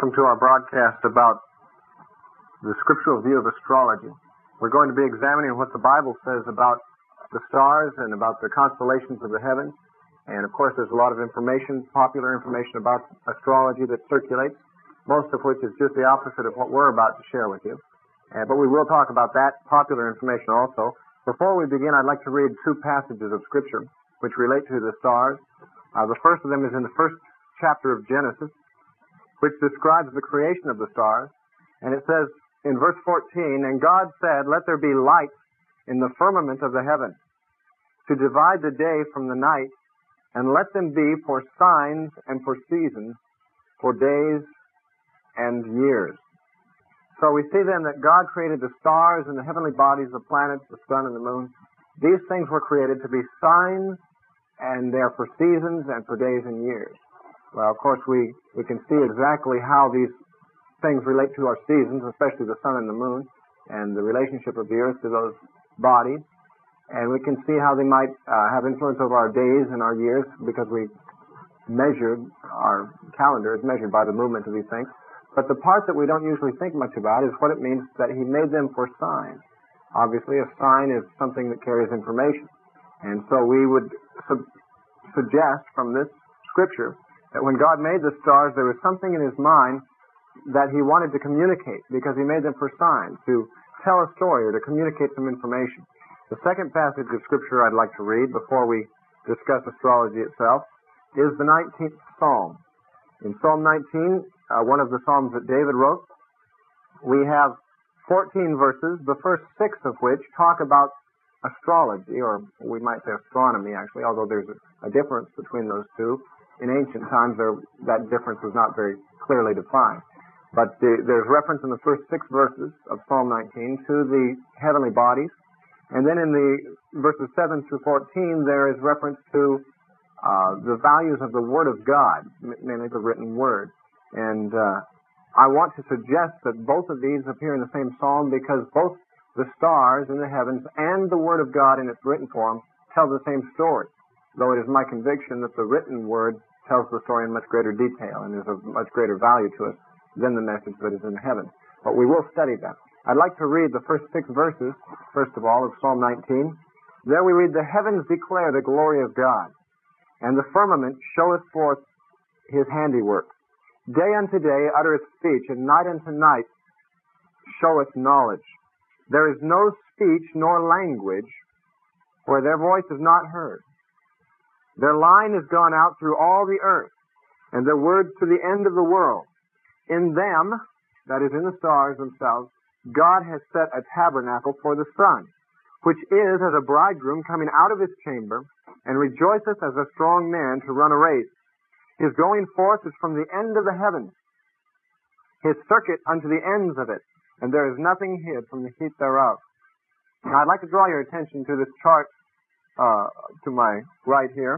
Welcome to our broadcast about the scriptural view of astrology. We're going to be examining what the Bible says about the stars and about the constellations of the heavens. And of course, there's a lot of information, popular information about astrology that circulates, most of which is just the opposite of what we're about to share with you. But we will talk about that popular information also. Before we begin, I'd like to read two passages of Scripture which relate to the stars. The first of them is in the first chapter of Genesis, which describes the creation of the stars. And it says in verse 14, "And God said, Let there be lights in the firmament of the heaven, to divide the day from the night, and let them be for signs and for seasons, for days and years." So we see then that God created the stars and the heavenly bodies, the planets, the sun and the moon. These things were created to be signs, and they are for seasons and for days and years. Well, of course, we can see exactly how these things relate to our seasons, especially the sun and the moon, and the relationship of the earth to those bodies. And we can see how they might have influence over our days and our years, because our calendar is measured by the movement of these things. But the part that we don't usually think much about is what it means that He made them for signs. Obviously, a sign is something that carries information. And so we would suggest from this Scripture that when God made the stars, there was something in His mind that He wanted to communicate, because He made them for signs, to tell a story or to communicate some information. The second passage of Scripture I'd like to read before we discuss astrology itself is the 19th Psalm. In Psalm 19, one of the Psalms that David wrote, we have 14 verses, the first 6 of which talk about astrology, or we might say astronomy actually, although there's a difference between those two. In ancient times, that difference was not very clearly defined. But there's reference in the first 6 verses of Psalm 19 to the heavenly bodies. And then in the verses 7 through 14, there is reference to the values of the Word of God, mainly the written Word. And I want to suggest that both of these appear in the same psalm, because both the stars in the heavens and the Word of God in its written form tell the same story, though it is my conviction that the written Word tells the story in much greater detail and is of much greater value to us than the message that is in heaven. But we will study that. I'd like to read the first 6 verses, first of all, of Psalm 19. There we read, "The heavens declare the glory of God, and the firmament showeth forth His handiwork. Day unto day uttereth speech, and night unto night showeth knowledge. There is no speech nor language where their voice is not heard. Their line is gone out through all the earth, and their words to the end of the world. In them," that is in the stars themselves, "God has set a tabernacle for the sun, which is as a bridegroom coming out of his chamber, and rejoiceth as a strong man to run a race. His going forth is from the end of the heavens, his circuit unto the ends of it, and there is nothing hid from the heat thereof." Now, I'd like to draw your attention to this chart to my right here.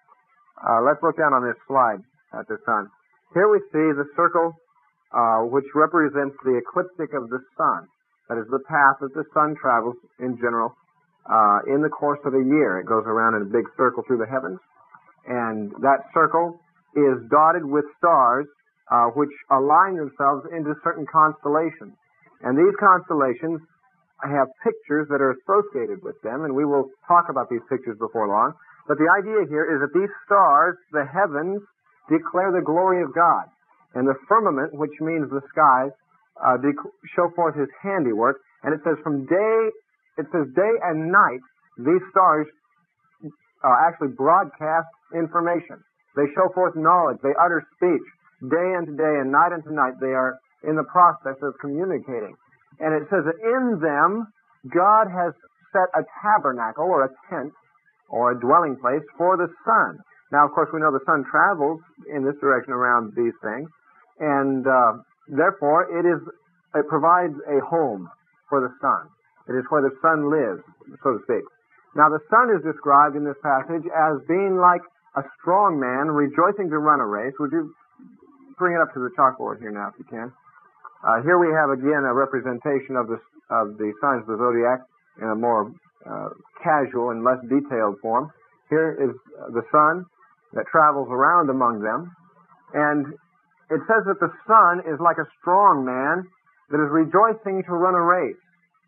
Let's look down on this slide at this time. Here we see the circle which represents the ecliptic of the sun. That is the path that the sun travels in general in the course of a year. It goes around in a big circle through the heavens, and that circle is dotted with stars which align themselves into certain constellations. And these constellations have pictures that are associated with them, and we will talk about these pictures before long. But the idea here is that these stars, the heavens, declare the glory of God. And the firmament, which means the skies, show forth His handiwork. And it says day and night, these stars actually broadcast information. They show forth knowledge. They utter speech. Day unto day and night unto night, they are in the process of communicating. And it says that in them, God has set a tabernacle, or a tent, or a dwelling place for the sun. Now, of course, we know the sun travels in this direction around these things, and therefore it provides a home for the sun. It is where the sun lives, so to speak. Now, the sun is described in this passage as being like a strong man rejoicing to run a race. Would you bring it up to the chalkboard here now, if you can? Here we have again a representation of the signs of the zodiac in a more casual and less detailed form. Here is the sun that travels around among them, and it says that the sun is like a strong man that is rejoicing to run a race,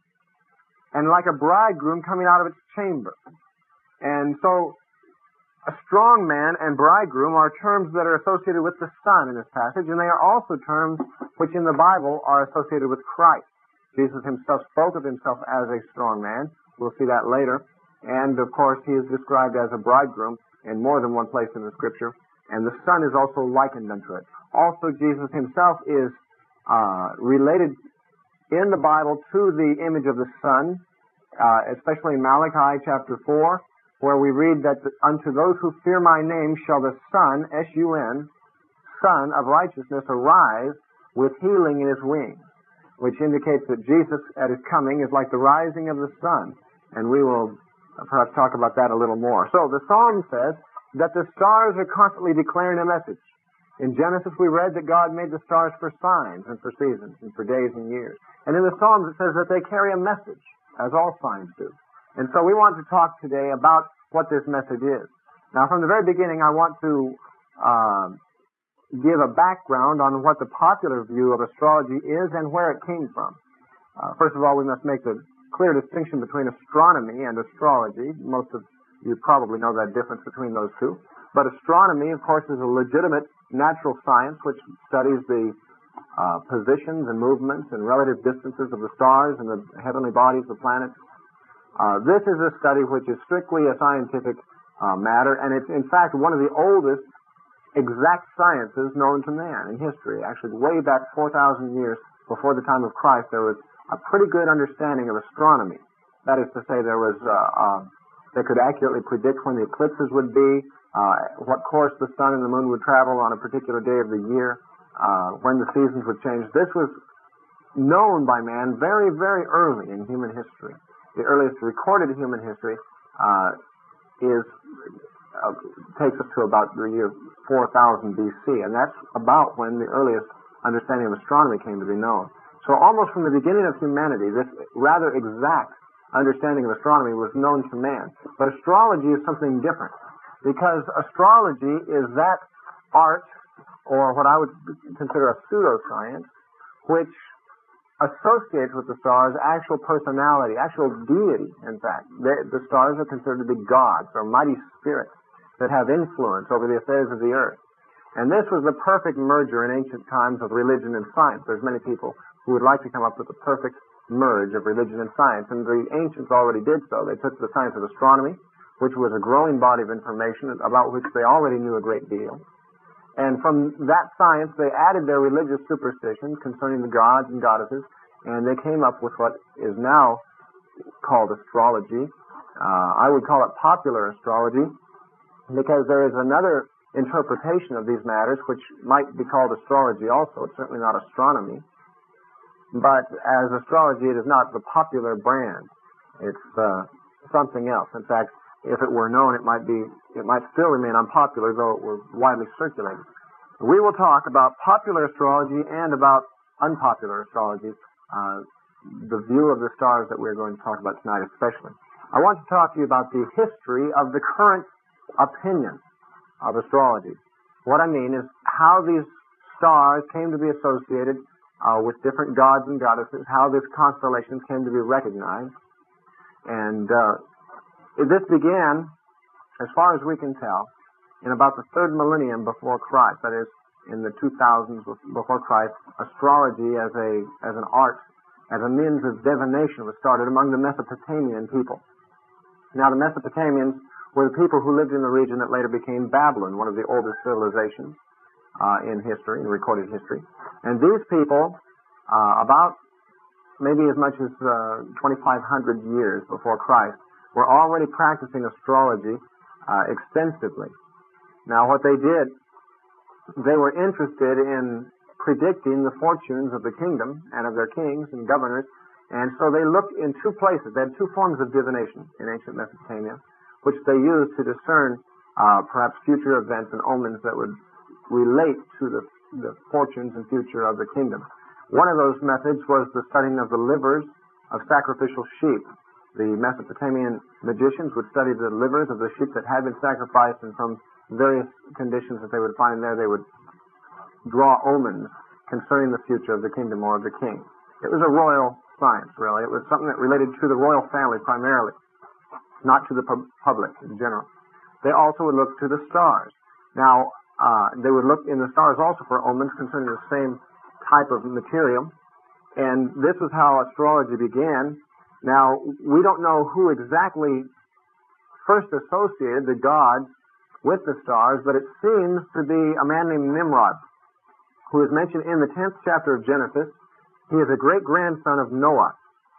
and like a bridegroom coming out of its chamber. And so a strong man and bridegroom are terms that are associated with the sun in this passage, and they are also terms which in the Bible are associated with Christ. Jesus himself spoke of himself as a strong man. We'll see that later. And, of course, he is described as a bridegroom in more than one place in the Scripture, and the sun is also likened unto it. Also, Jesus himself is related in the Bible to the image of the sun, especially in Malachi chapter 4, where we read that unto those who fear my name shall the sun, S-U-N, Son of Righteousness, arise with healing in his wings, which indicates that Jesus at his coming is like the rising of the sun. And we will perhaps talk about that a little more. So the Psalm says that the stars are constantly declaring a message. In Genesis we read that God made the stars for signs and for seasons and for days and years. And in the Psalms it says that they carry a message, as all signs do. And so we want to talk today about what this message is. Now, from the very beginning, I want to give a background on what the popular view of astrology is and where it came from. First of all, we must make the clear distinction between astronomy and astrology. Most of you probably know that difference between those two. But astronomy, of course, is a legitimate natural science which studies the positions and movements and relative distances of the stars and the heavenly bodies, the planets. This is a study which is strictly a scientific matter, and it's in fact one of the oldest exact sciences known to man in history. Actually, way back 4,000 years before the time of Christ, there was a pretty good understanding of astronomy. That is to say, they could accurately predict when the eclipses would be, what course the sun and the moon would travel on a particular day of the year, when the seasons would change. This was known by man very, very early in human history. The earliest recorded human history takes us to about the year 4000 BC, and that's about when the earliest understanding of astronomy came to be known. So almost from the beginning of humanity, this rather exact understanding of astronomy was known to man. But astrology is something different, because astrology is that art, or what I would consider a pseudoscience, which associates with the stars actual personality, actual deity, in fact. The stars are considered to be gods, or mighty spirits that have influence over the affairs of the earth. And this was the perfect merger in ancient times of religion and science. There's many people who would like to come up with the perfect merge of religion and science, and the ancients already did so. They took the science of astronomy, which was a growing body of information about which they already knew a great deal. And from that science, they added their religious superstitions concerning the gods and goddesses, and they came up with what is now called astrology. I would call it popular astrology, because there is another interpretation of these matters which might be called astrology also. It's certainly not astronomy. But as astrology, it is not the popular brand. It's something else. In fact, if it were known, it might still remain unpopular, though it were widely circulated. We will talk about popular astrology and about unpopular astrology, the view of the stars that we're going to talk about tonight especially. I want to talk to you about the history of the current opinion of astrology. What I mean is how these stars came to be associated with different gods and goddesses, how these constellations came to be recognized. And this began, as far as we can tell, in about the third millennium before Christ. That is, in the 2000s before Christ. Astrology as an art, as a means of divination, was started among the Mesopotamian people. Now, the Mesopotamians were the people who lived in the region that later became Babylon, one of the oldest civilizations in history, in recorded history. And these people, about maybe as much as 2,500 years before Christ, were already practicing astrology extensively. Now, what they did, they were interested in predicting the fortunes of the kingdom and of their kings and governors, and so they looked in two places. They had two forms of divination in ancient Mesopotamia, which they used to discern perhaps future events and omens that would relate to the fortunes and future of the kingdom. One of those methods was the studying of the livers of sacrificial sheep. The Mesopotamian magicians would study the livers of the sheep that had been sacrificed, and from various conditions that they would find there, they would draw omens concerning the future of the kingdom or of the king. It was a royal science, really. It was something that related to the royal family primarily, not to the public in general. They also would look to the stars. Now, they would look in the stars also for omens concerning the same type of material, and this is how astrology began. Now, we don't know who exactly first associated the gods with the stars, but it seems to be a man named Nimrod, who is mentioned in the 10th chapter of Genesis. He is a great-grandson of Noah.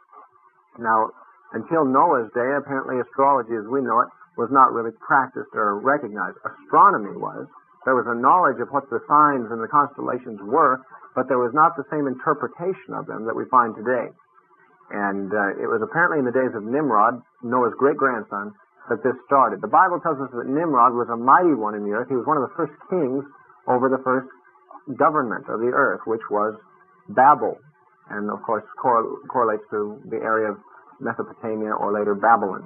Now, until Noah's day, apparently astrology as we know it was not really practiced or recognized. Astronomy was. There was a knowledge of what the signs and the constellations were, but there was not the same interpretation of them that we find today. And it was apparently in the days of Nimrod, Noah's great-grandson, that this started. The Bible tells us that Nimrod was a mighty one in the earth. He was one of the first kings over the first government of the earth, which was Babel, and of course correlates to the area of Mesopotamia or later Babylon.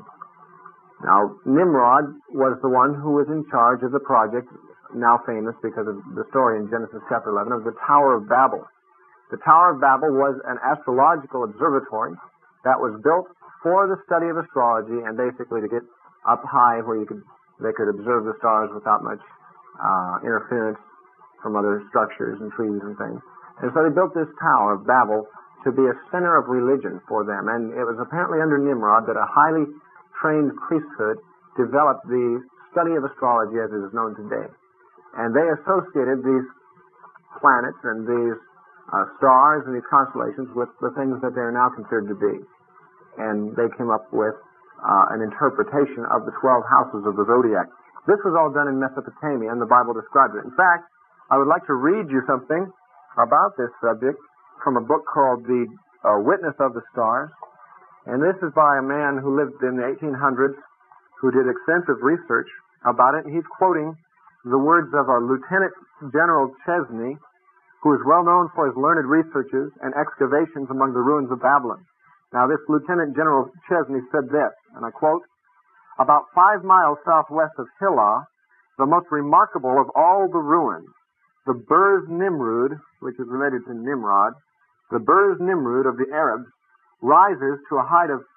Now, Nimrod was the one who was in charge of the project, now famous because of the story in Genesis chapter 11, of the Tower of Babel. The Tower of Babel was an astrological observatory that was built for the study of astrology and basically to get up high where they could observe the stars without much interference from other structures and trees and things. And so they built this Tower of Babel to be a center of religion for them. And it was apparently under Nimrod that a highly trained priesthood developed the study of astrology as it is known today. And they associated these planets and these stars and these constellations with the things that they are now considered to be. And they came up with an interpretation of the 12 houses of the zodiac. This was all done in Mesopotamia, and the Bible describes it. In fact, I would like to read you something about this subject from a book called The Witness of the Stars. And this is by a man who lived in the 1800s who did extensive research about it. He's quoting the words of a Lieutenant General Chesney, who is well known for his learned researches and excavations among the ruins of Babylon. Now, this Lieutenant General Chesney said this, and I quote, "About 5 miles southwest of Hillah, the most remarkable of all the ruins, the Burj Nimrud, which is related to Nimrod, the Burj Nimrud of the Arabs, rises to a height of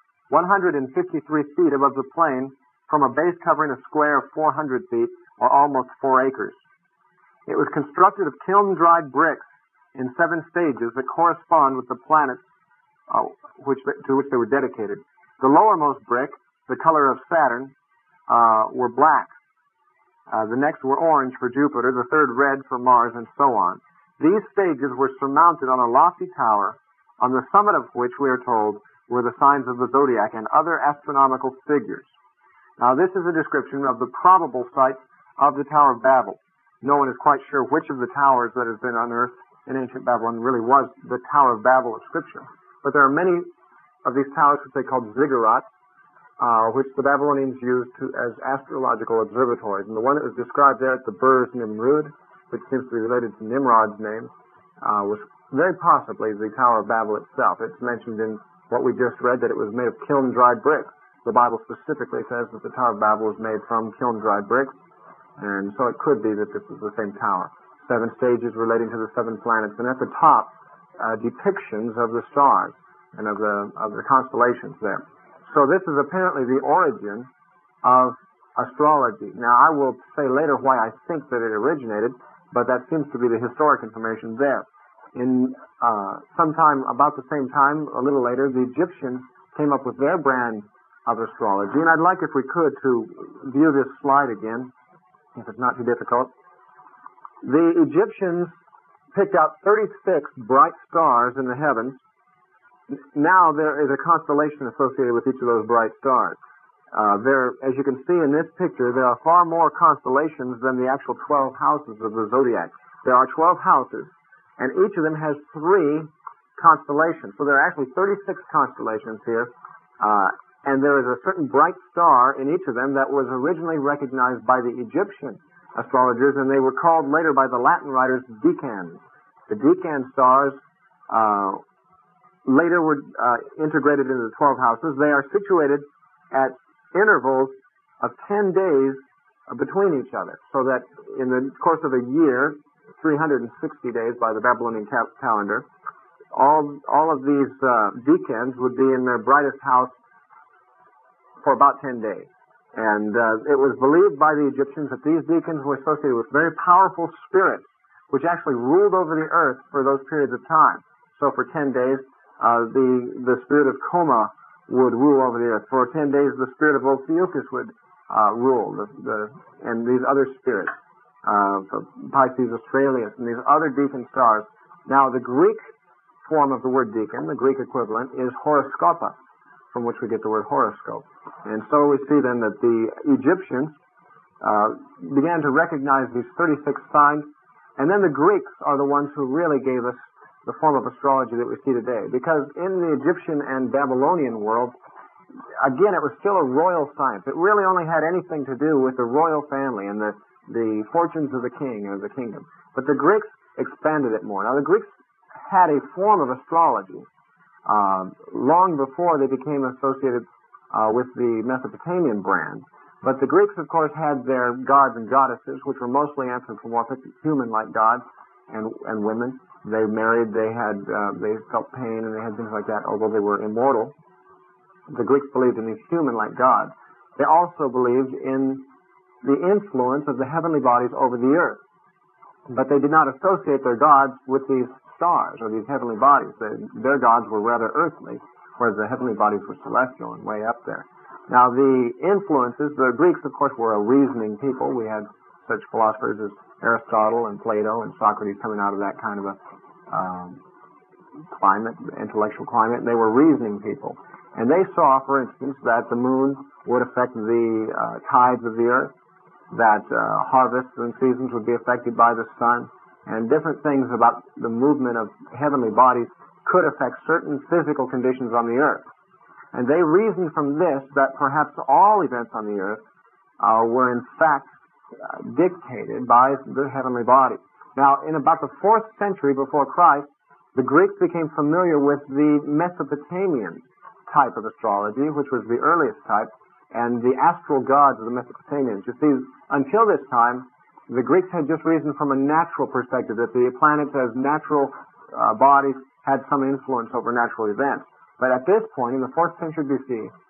153 feet above the plain from a base covering a square of 400 feet, or almost 4 acres. It was constructed of kiln-dried bricks in 7 stages that correspond with the planets to which they were dedicated. The lowermost brick, the color of Saturn, were black. The next were orange for Jupiter, the third red for Mars, and so on. These stages were surmounted on a lofty tower, on the summit of which, we are told, were the signs of the zodiac and other astronomical figures." Now, this is a description of the probable site of the Tower of Babel. No one is quite sure which of the towers that has been unearthed in ancient Babylon really was the Tower of Babel of Scripture. But there are many of these towers which they called ziggurats, which the Babylonians used as astrological observatories. And the one that was described there at the Burj Nimrud, which seems to be related to Nimrod's name, was very possibly the Tower of Babel itself. It's mentioned in what we just read that it was made of kiln-dried bricks. The Bible specifically says that the Tower of Babel was made from kiln-dried bricks, and so it could be that this is the same tower. 7 stages relating to the 7 planets, and at the top, depictions of the stars and of the constellations there. So this is apparently the origin of astrology. Now, I will say later why I think that it originated, but that seems to be the historic information there. In sometime about the same time, a little later, the Egyptians came up with their brand of astrology, and I'd like, if we could, to view this slide again, if it's not too difficult. The Egyptians picked out 36 bright stars in the heavens. Now there is a constellation associated with each of those bright stars. As you can see in this picture, there are far more constellations than the actual 12 houses of the zodiac. There are 12 houses, and each of them has 3 constellations. So there are actually 36 constellations here, and there is a certain bright star in each of them that was originally recognized by the Egyptian astrologers, and they were called later by the Latin writers decans. The decan stars later were integrated into the 12 houses. They are situated at intervals of 10 days between each other, so that in the course of a year, 360 days by the Babylonian calendar. All of these decans would be in their brightest house for about 10 days. And it was believed by the Egyptians that these deacons were associated with very powerful spirits, which actually ruled over the earth for those periods of time. So for 10 days, the spirit of Coma would rule over the earth. For 10 days, the spirit of Ophiuchus would rule, and these other spirits, Pisces Australis, and these other deacon stars. Now, the Greek form of the word deacon, the Greek equivalent, is horoscopa, from which we get the word horoscope. And so we see then that the Egyptians began to recognize these 36 signs, and then the Greeks are the ones who really gave us the form of astrology that we see today. Because in the Egyptian and Babylonian world, again, it was still a royal science. It really only had anything to do with the royal family and the fortunes of the king or the kingdom. But the Greeks expanded it more. Now, the Greeks had a form of astrology long before they became associated with the Mesopotamian brand. But the Greeks, of course, had their gods and goddesses, which were mostly anthropomorphic, human-like gods and women. They married, they felt pain, and they had things like that, although they were immortal. The Greeks believed in these human-like gods. They also believed in the influence of the heavenly bodies over the earth. But they did not associate their gods with these stars or these heavenly bodies. Their gods were rather earthly, whereas the heavenly bodies were celestial and way up there. Now, the influences, the Greeks, of course, were a reasoning people. We had such philosophers as Aristotle and Plato and Socrates coming out of that kind of a climate, intellectual climate, and they were reasoning people. And they saw, for instance, that the moon would affect the tides of the earth, that harvests and seasons would be affected by the sun, and different things about the movement of heavenly bodies could affect certain physical conditions on the earth. And they reasoned from this that perhaps all events on the earth were in fact dictated by the heavenly bodies. Now, in about the 4th century before Christ, the Greeks became familiar with the Mesopotamian type of astrology, which was the earliest type, and the astral gods of the Mesopotamians. You see, until this time, the Greeks had just reasoned from a natural perspective that the planets as natural bodies had some influence over natural events. But at this point, in the 4th century BC,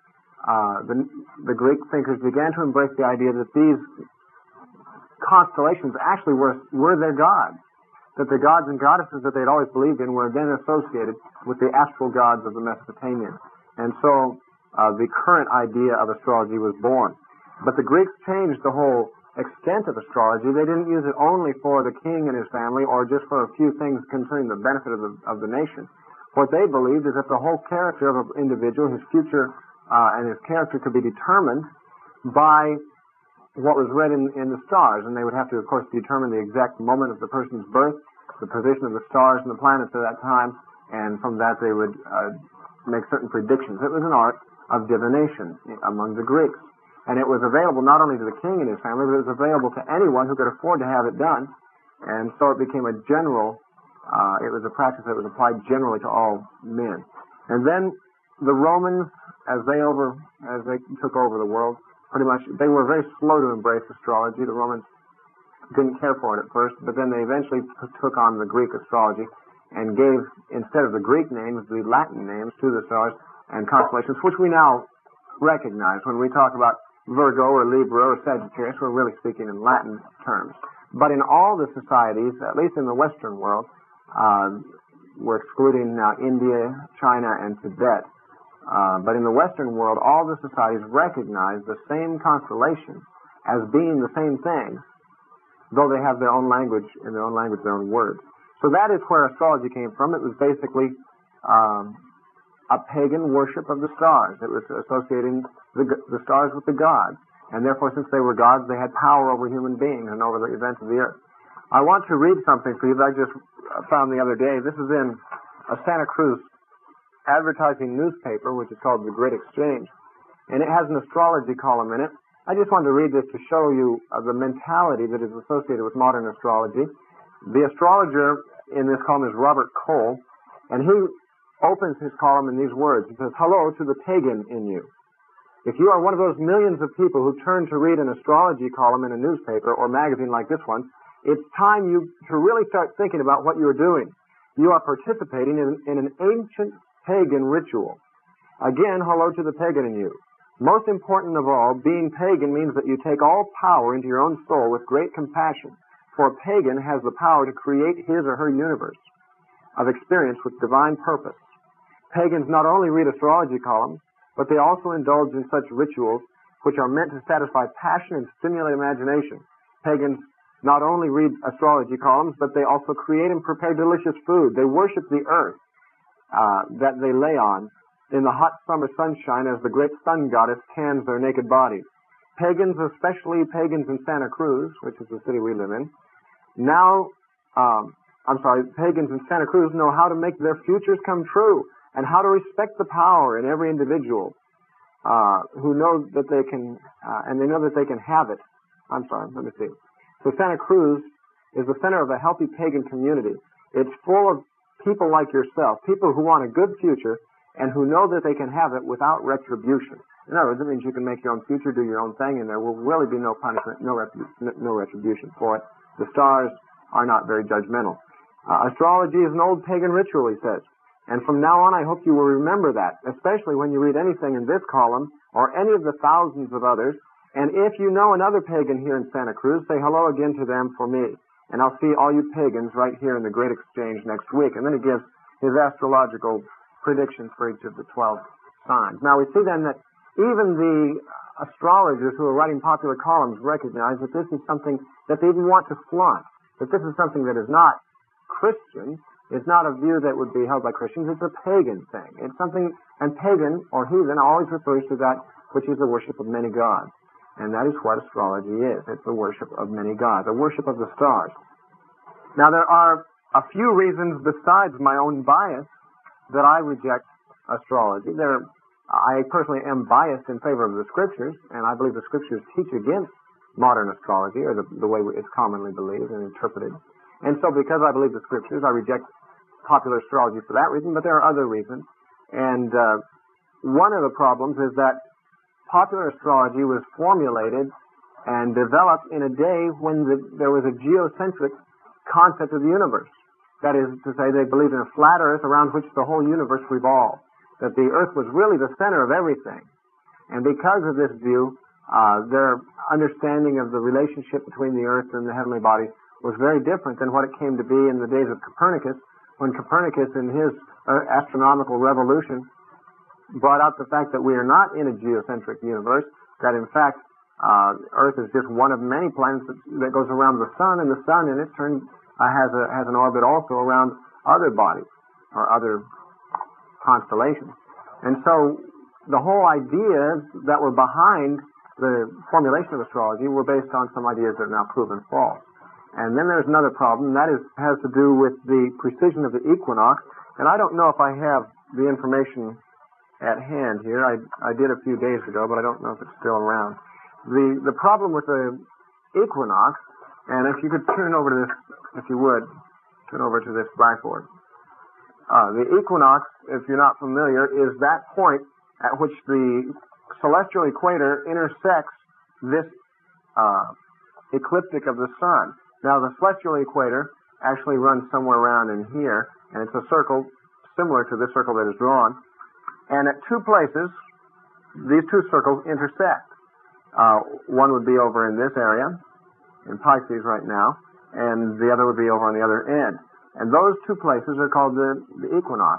the Greek thinkers began to embrace the idea that these constellations actually were their gods, that the gods and goddesses that they'd always believed in were then associated with the astral gods of the Mesopotamians. And so the current idea of astrology was born. But the Greeks changed the whole extent of astrology. They didn't use it only for the king and his family or just for a few things concerning the benefit of the nation. What they believed is that the whole character of an individual, his future and his character could be determined by what was read in the stars. And they would have to, of course, determine the exact moment of the person's birth, the position of the stars and the planets at that time, and from that they would make certain predictions. It was an art of divination among the Greeks. And it was available not only to the king and his family, but it was available to anyone who could afford to have it done. And so it became a general, it was a practice that was applied generally to all men. And then the Romans, as they took over the world, pretty much, they were very slow to embrace astrology. The Romans didn't care for it at first, but then they eventually took on the Greek astrology and gave, instead of the Greek names, the Latin names to the stars and constellations, which we now recognize when we talk about Virgo or Libra or Sagittarius. We're really speaking in Latin terms. But in all the societies, at least in the Western world, we're excluding now India, China, and Tibet. But in the Western world, all the societies recognize the same constellation as being the same thing, though they have their own language, in their own language, their own words. So that is where astrology came from. It was basically a pagan worship of the stars. It was associating the stars with the gods. And therefore, since they were gods, they had power over human beings and over the events of the earth. I want to read something for you that I just found the other day. This is in a Santa Cruz advertising newspaper, which is called The Great Exchange. And it has an astrology column in it. I just wanted to read this to show you the mentality that is associated with modern astrology. The astrologer in this column is Robert Cole, and he opens his column in these words. He says, "Hello to the pagan in you. If you are one of those millions of people who turn to read an astrology column in a newspaper or magazine like this one, it's time to really start thinking about what you're doing. You are participating in an ancient pagan ritual. Again, hello to the pagan in you. Most important of all, being pagan means that you take all power into your own soul with great compassion, for a pagan has the power to create his or her universe of experience with divine purpose. Pagans not only read astrology columns, but they also indulge in such rituals which are meant to satisfy passion and stimulate imagination. Pagans not only read astrology columns, but they also create and prepare delicious food. They worship the earth that they lay on in the hot summer sunshine as the great sun goddess tans their naked bodies. Pagans, especially pagans in Santa Cruz, which is the city we live in, pagans in Santa Cruz know how to make their futures come true and how to respect the power in every individual who know that they can, and they know that they can have it. So Santa Cruz is the center of a healthy pagan community. It's full of people like yourself, people who want a good future and who know that they can have it without retribution. In other words, it means you can make your own future, do your own thing, and there will really be no punishment, no retribution for it. The stars are not very judgmental. Astrology is an old pagan ritual, he says. And from now on, I hope you will remember that, especially when you read anything in this column or any of the thousands of others. And if you know another pagan here in Santa Cruz, say hello again to them for me. And I'll see all you pagans right here in the Great Exchange next week. And then he gives his astrological predictions for each of the 12 signs. Now, we see then that even the astrologers who are writing popular columns recognize that this is something that they even want to flaunt, that this is something that is not Christian. It's not a view that would be held by Christians. It's a pagan thing. It's something, and pagan or heathen always refers to that which is the worship of many gods. And that is what astrology is. It's the worship of many gods, the worship of the stars. Now, there are a few reasons besides my own bias that I reject astrology. I personally am biased in favor of the Scriptures, and I believe the Scriptures teach against modern astrology, or the way it's commonly believed and interpreted. And so because I believe the Scriptures, I reject popular astrology for that reason, but there are other reasons. And one of the problems is that popular astrology was formulated and developed in a day when there was a geocentric concept of the universe. That is to say, they believed in a flat earth around which the whole universe revolved, that the earth was really the center of everything. And because of this view, their understanding of the relationship between the earth and the heavenly bodies was very different than what it came to be in the days of Copernicus, when Copernicus in his astronomical revolution brought out the fact that we are not in a geocentric universe, that in fact Earth is just one of many planets that goes around the sun, and the sun in its turn has an orbit also around other bodies or other constellations. And so the whole ideas that were behind the formulation of astrology were based on some ideas that are now proven false. And then there's another problem, and that has to do with the precision of the equinox. And I don't know if I have the information at hand here. I did a few days ago, but I don't know if it's still around. The problem with the equinox, and if you could turn over to this, if you would, turn over to this blackboard. The equinox, if you're not familiar, is that point at which the celestial equator intersects this ecliptic of the sun. Now, the celestial equator actually runs somewhere around in here, and it's a circle similar to this circle that is drawn. And at two places, these two circles intersect. One would be over in this area, in Pisces right now, and the other would be over on the other end. And those two places are called the equinox.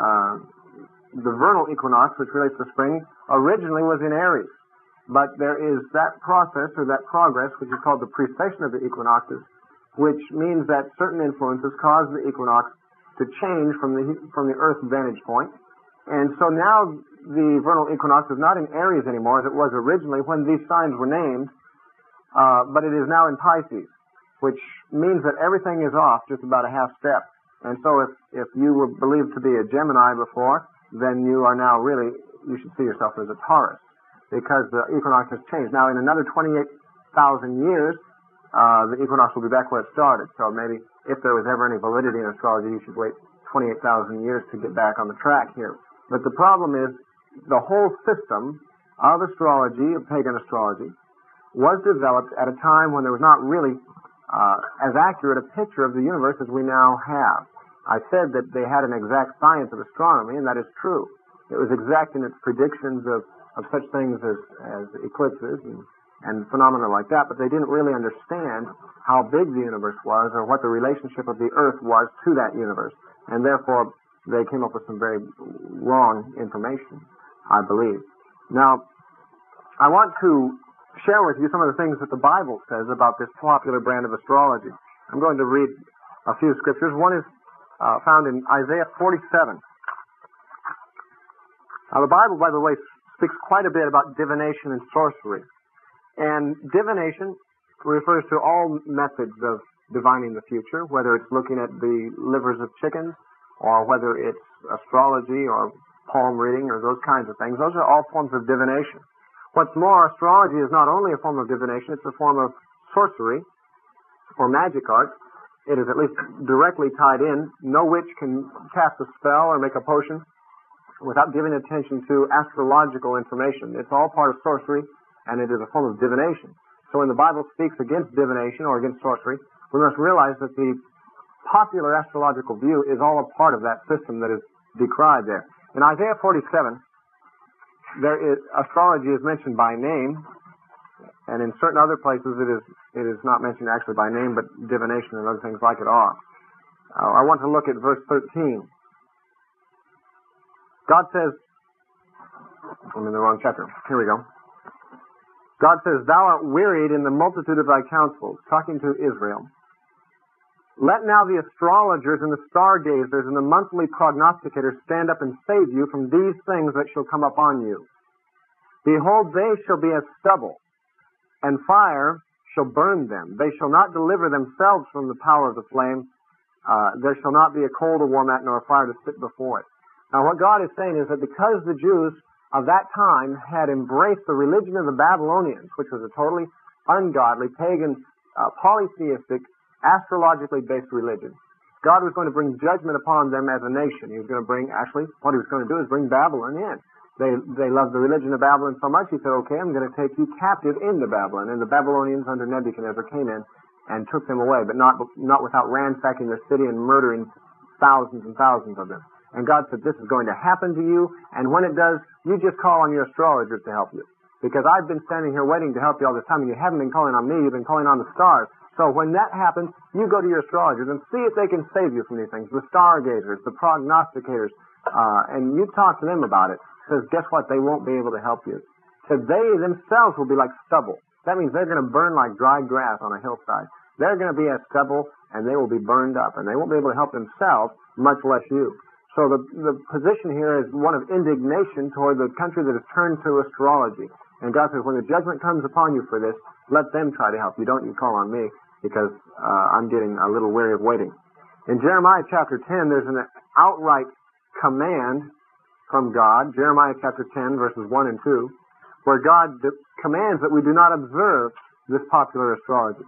The vernal equinox, which relates to spring, originally was in Aries. But there is that process or that progress, which is called the precession of the equinoxes, which means that certain influences cause the equinox to change from the Earth's vantage point. And so now the vernal equinox is not in Aries anymore, as it was originally when these signs were named, but it is now in Pisces, which means that everything is off just about a half step. And so if you were believed to be a Gemini before, then you are now really, you should see yourself as a Taurus, because the equinox has changed. Now, in another 28,000 years, the equinox will be back where it started. So maybe if there was ever any validity in astrology, you should wait 28,000 years to get back on the track here. But the problem is, the whole system of astrology, of pagan astrology, was developed at a time when there was not really as accurate a picture of the universe as we now have. I said that they had an exact science of astronomy, and that is true. It was exact in its predictions of such things as eclipses and phenomena like that, but they didn't really understand how big the universe was or what the relationship of the Earth was to that universe. And therefore, they came up with some very wrong information, I believe. Now, I want to share with you some of the things that the Bible says about this popular brand of astrology. I'm going to read a few scriptures. One is found in Isaiah 47. Now, the Bible, by the way, speaks quite a bit about divination and sorcery. And divination refers to all methods of divining the future, whether it's looking at the livers of chickens, or whether it's astrology or palm reading or those kinds of things. Those are all forms of divination. What's more, astrology is not only a form of divination, it's a form of sorcery or magic art. It is at least directly tied in. No witch can cast a spell or make a potion without giving attention to astrological information. It's all part of sorcery, and it is a form of divination. So when the Bible speaks against divination or against sorcery, we must realize that the popular astrological view is all a part of that system that is decried there. In Isaiah 47, astrology is mentioned by name, and in certain other places it is not mentioned actually by name, but divination and other things like it are. I want to look at verse 13. God says, I'm in the wrong chapter. Here we go. God says, "Thou art wearied in the multitude of thy counsels," talking to Israel. "Let now the astrologers and the stargazers and the monthly prognosticators stand up and save you from these things that shall come upon you. Behold, they shall be as stubble, and fire shall burn them. They shall not deliver themselves from the power of the flame. There shall not be a coal to warm at, nor a fire to sit before it." Now what God is saying is that because the Jews of that time had embraced the religion of the Babylonians, which was a totally ungodly, pagan, polytheistic, astrologically based religion, God was going to bring judgment upon them as a nation. He was going to bring, actually, what he was going to do is bring Babylon in. They loved the religion of Babylon so much, he said, okay, I'm going to take you captive into Babylon. And the Babylonians under Nebuchadnezzar came in and took them away, but not without ransacking their city and murdering thousands and thousands of them. And God said, this is going to happen to you, and when it does, you just call on your astrologers to help you. Because I've been standing here waiting to help you all this time, and you haven't been calling on me, you've been calling on the stars. So when that happens, you go to your astrologers and see if they can save you from these things. The stargazers, the prognosticators, and you talk to them about it. Says, guess what? They won't be able to help you. Said, they themselves will be like stubble. That means they're going to burn like dry grass on a hillside. They're going to be as stubble, and they will be burned up, and they won't be able to help themselves, much less you. So the position here is one of indignation toward the country that has turned to astrology. And God says, when the judgment comes upon you for this, let them try to help you. Don't you call on me, because I'm getting a little weary of waiting. In Jeremiah chapter 10, there's an outright command from God, Jeremiah chapter 10, verses 1 and 2, where God commands that we do not observe this popular astrology.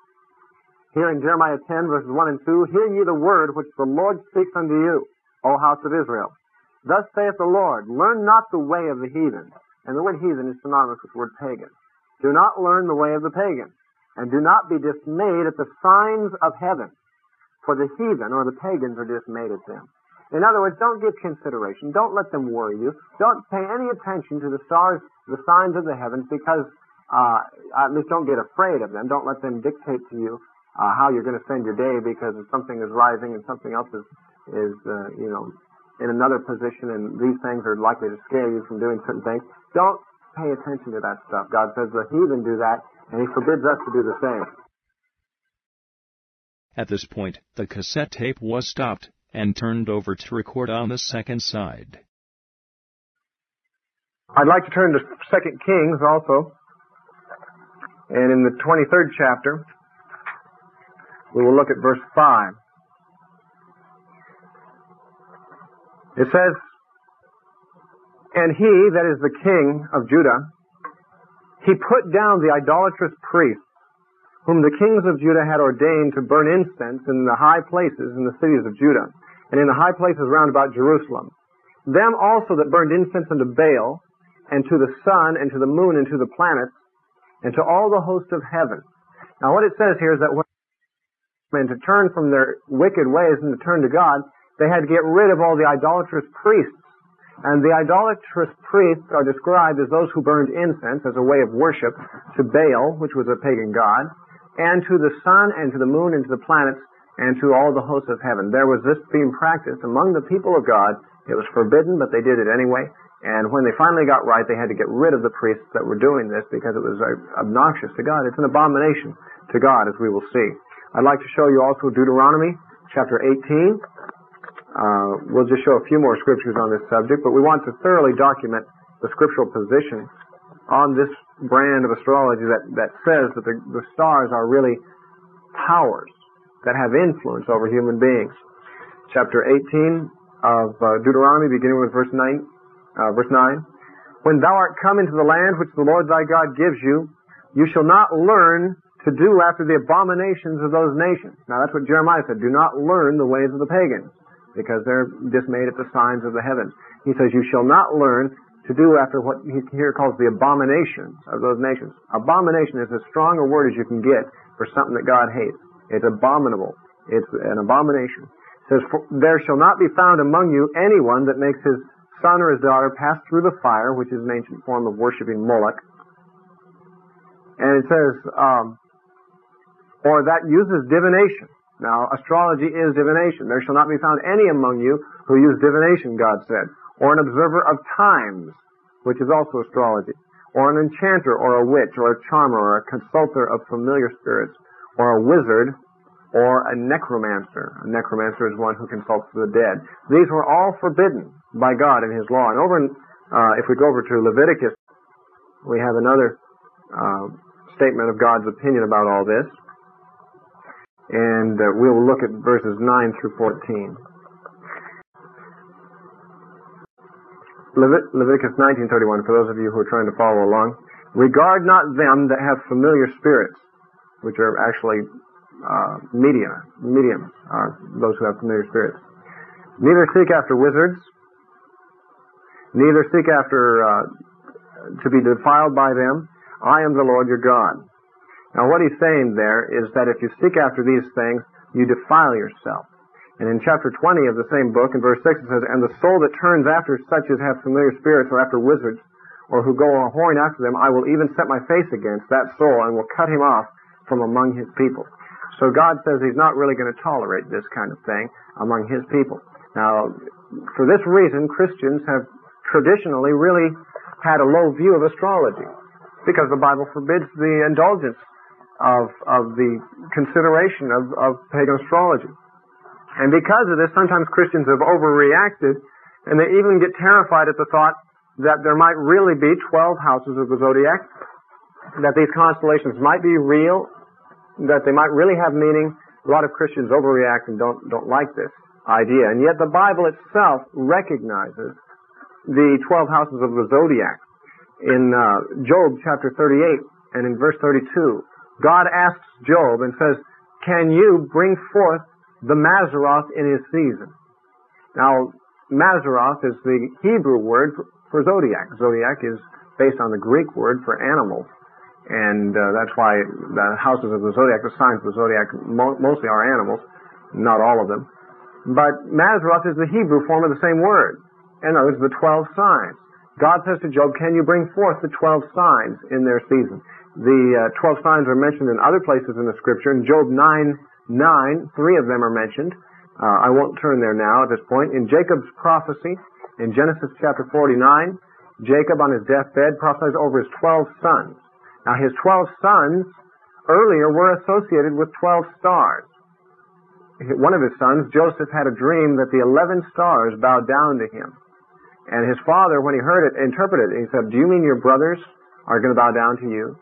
Here in Jeremiah 10, verses 1 and 2, "Hear ye the word which the Lord speaks unto you, O house of Israel. Thus saith the Lord, learn not the way of the heathen." And the word heathen is synonymous with the word pagan. "Do not learn the way of the pagan, and do not be dismayed at the signs of heaven, for the heathen," or the pagans, "are dismayed at them." In other words, don't give consideration. Don't let them worry you. Don't pay any attention to the stars, the signs of the heavens, because at least don't get afraid of them. Don't let them dictate to you how you're going to spend your day because something is rising and something else is in another position, and these things are likely to scare you from doing certain things. Don't pay attention to that stuff. God says the heathen do that, and he forbids us to do the same. At this point, the cassette tape was stopped and turned over to record on the second side. I'd like to turn to 2 Kings also. And in the 23rd chapter, we will look at verse 5. It says, "And he," that is the king of Judah, "he put down the idolatrous priests, whom the kings of Judah had ordained to burn incense in the high places in the cities of Judah, and in the high places round about Jerusalem. Them also that burned incense unto Baal, and to the sun, and to the moon, and to the planets, and to all the host of heaven." Now what it says here is that when and to turn from their wicked ways and to turn to God, they had to get rid of all the idolatrous priests. And the idolatrous priests are described as those who burned incense as a way of worship to Baal, which was a pagan god, and to the sun and to the moon and to the planets and to all the hosts of heaven. There was this being practiced among the people of God. It was forbidden, but they did it anyway. And when they finally got right, they had to get rid of the priests that were doing this because it was obnoxious to God. It's an abomination to God, as we will see. I'd like to show you also Deuteronomy chapter 18. We'll just show a few more scriptures on this subject, but we want to thoroughly document the scriptural position on this brand of astrology that says that the stars are really powers that have influence over human beings. Chapter 18 of Deuteronomy, beginning with verse 9. When thou art come into the land which the Lord thy God gives you, you shall not learn to do after the abominations of those nations. Now that's what Jeremiah said. Do not learn the ways of the pagans, because they're dismayed at the signs of the heavens. He says, you shall not learn to do after what he here calls the abominations of those nations. Abomination is as strong a word as you can get for something that God hates. It's abominable. It's an abomination. It says, there shall not be found among you anyone that makes his son or his daughter pass through the fire, which is an ancient form of worshiping Moloch. And it says, or that uses divination. Now, astrology is divination. There shall not be found any among you who use divination, God said. Or an observer of times, which is also astrology. Or an enchanter, or a witch, or a charmer, or a consulter of familiar spirits, or a wizard, or a necromancer. A necromancer is one who consults the dead. These were all forbidden by God in His law. And over in, if we go over to Leviticus, we have another statement of God's opinion about all this. And we'll look at verses 9 through 14. Leviticus 19:31, for those of you who are trying to follow along. Regard not them that have familiar spirits, which are actually mediums, those who have familiar spirits. Neither seek after wizards, neither seek after to be defiled by them. I am the Lord your God. Now what he's saying there is that if you seek after these things, you defile yourself. And in chapter 20 of the same book, in verse 6, it says, and the soul that turns after such as have familiar spirits or after wizards, or who go a-whoring after them, I will even set my face against that soul and will cut him off from among his people. So God says He's not really going to tolerate this kind of thing among His people. Now, for this reason, Christians have traditionally really had a low view of astrology, because the Bible forbids the indulgence of the consideration of pagan astrology. And because of this, sometimes Christians have overreacted, and they even get terrified at the thought that there might really be 12 houses of the zodiac, that these constellations might be real, that they might really have meaning. A lot of Christians overreact and don't like this idea. And yet the Bible itself recognizes the 12 houses of the zodiac. In Job chapter 38 and in verse 32, God asks Job and says, can you bring forth the Mazzaroth in his season? Now, Mazzaroth is the Hebrew word for zodiac. Zodiac is based on the Greek word for animal. And that's why the houses of the zodiac, the signs of the zodiac, mostly are animals, not all of them. But Mazzaroth is the Hebrew form of the same word. In other words, the 12 signs. God says to Job, can you bring forth the 12 signs in their season? The 12 signs are mentioned in other places in the Scripture. In Job 9:9, 3 of them are mentioned. I won't turn there now at this point. In Jacob's prophecy, in Genesis chapter 49, Jacob on his deathbed prophesies over his 12 sons. Now his 12 sons earlier were associated with 12 stars. One of his sons, Joseph, had a dream that the 11 stars bowed down to him. And his father, when he heard it, interpreted it. He said, do you mean your brothers are going to bow down to you?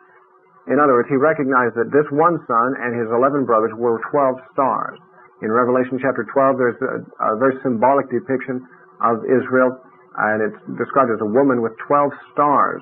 In other words, he recognized that this one son and his 11 brothers were 12 stars. In Revelation chapter 12, there's a very symbolic depiction of Israel, and it's described as a woman with 12 stars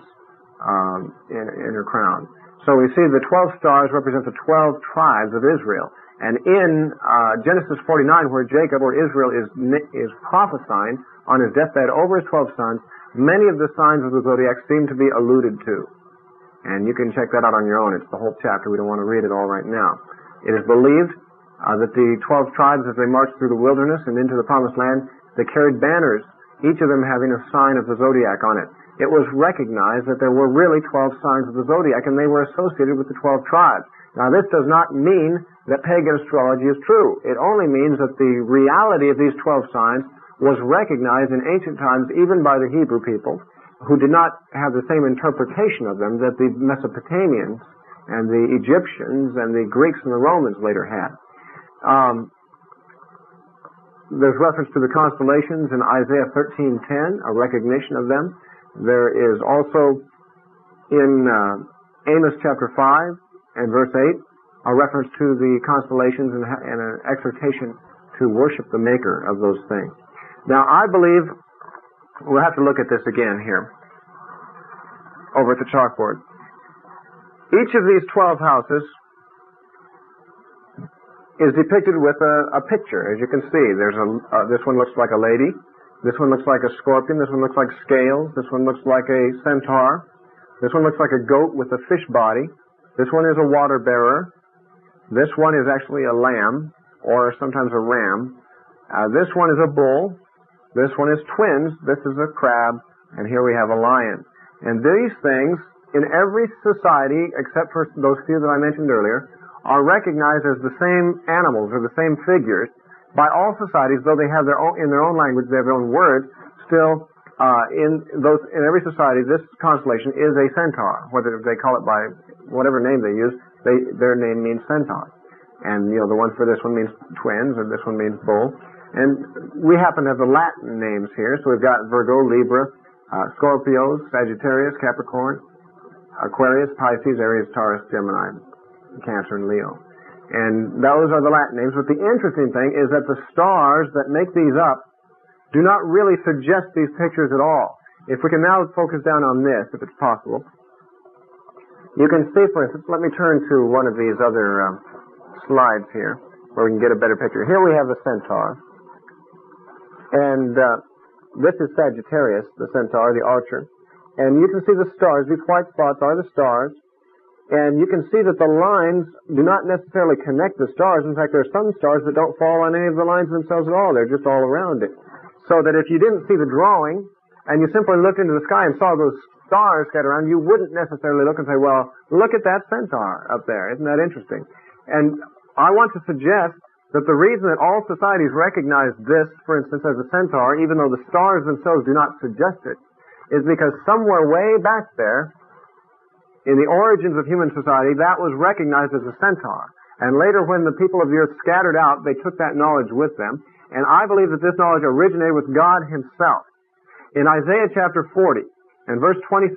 in her crown. So we see the 12 stars represent the 12 tribes of Israel. And in Genesis 49, where Jacob, or Israel, is prophesying on his deathbed over his 12 sons, many of the signs of the zodiac seem to be alluded to. And you can check that out on your own. It's the whole chapter. We don't want to read it all right now. It is believed that the 12 tribes, as they marched through the wilderness and into the promised land, they carried banners, each of them having a sign of the zodiac on it. It was recognized that there were really 12 signs of the zodiac, and they were associated with the 12 tribes. Now, this does not mean that pagan astrology is true. It only means that the reality of these 12 signs was recognized in ancient times, even by the Hebrew people, who did not have the same interpretation of them that the Mesopotamians and the Egyptians and the Greeks and the Romans later had. There's reference to the constellations in Isaiah 13:10, a recognition of them. There is also in Amos chapter 5 and verse 8 a reference to the constellations and an exhortation to worship the maker of those things. Now, I believe we'll have to look at this again here over at the chalkboard. Each of these 12 houses is depicted with a picture, as you can see. There's this one looks like a lady. This one looks like a scorpion. This one looks like scales. This one looks like a centaur. This one looks like a goat with a fish body. This one is a water bearer. This one is actually a lamb, or sometimes a ram. This one is a bull. This one is twins. This is a crab. And here we have a lion. And these things, in every society, except for those few that I mentioned earlier, are recognized as the same animals or the same figures by all societies, though they have their own, in their own language, they have their own words. Still, in every society, this constellation is a centaur. Whether they call it by whatever name they use, their name means centaur. And the one for this one means twins, or this one means bull. And we happen to have the Latin names here, so we've got Virgo, Libra, Scorpio, Sagittarius, Capricorn, Aquarius, Pisces, Aries, Taurus, Gemini, Cancer, and Leo. And those are the Latin names. But the interesting thing is that the stars that make these up do not really suggest these pictures at all. If we can now focus down on this, if it's possible, you can see, for instance, let me turn to one of these other slides here where we can get a better picture. Here we have the centaur. And this is Sagittarius, the centaur, the archer. And you can see the stars. These white spots are the stars. And you can see that the lines do not necessarily connect the stars. In fact, there are some stars that don't fall on any of the lines themselves at all. They're just all around it. So that if you didn't see the drawing, and you simply looked into the sky and saw those stars scattered around, you wouldn't necessarily look and say, well, look at that centaur up there. Isn't that interesting? And I want to suggest that the reason that all societies recognize this, for instance, as a centaur, even though the stars themselves do not suggest it, is because somewhere way back there, in the origins of human society, that was recognized as a centaur. And later, when the people of the earth scattered out, they took that knowledge with them. And I believe that this knowledge originated with God Himself. In Isaiah chapter 40 and verse 26,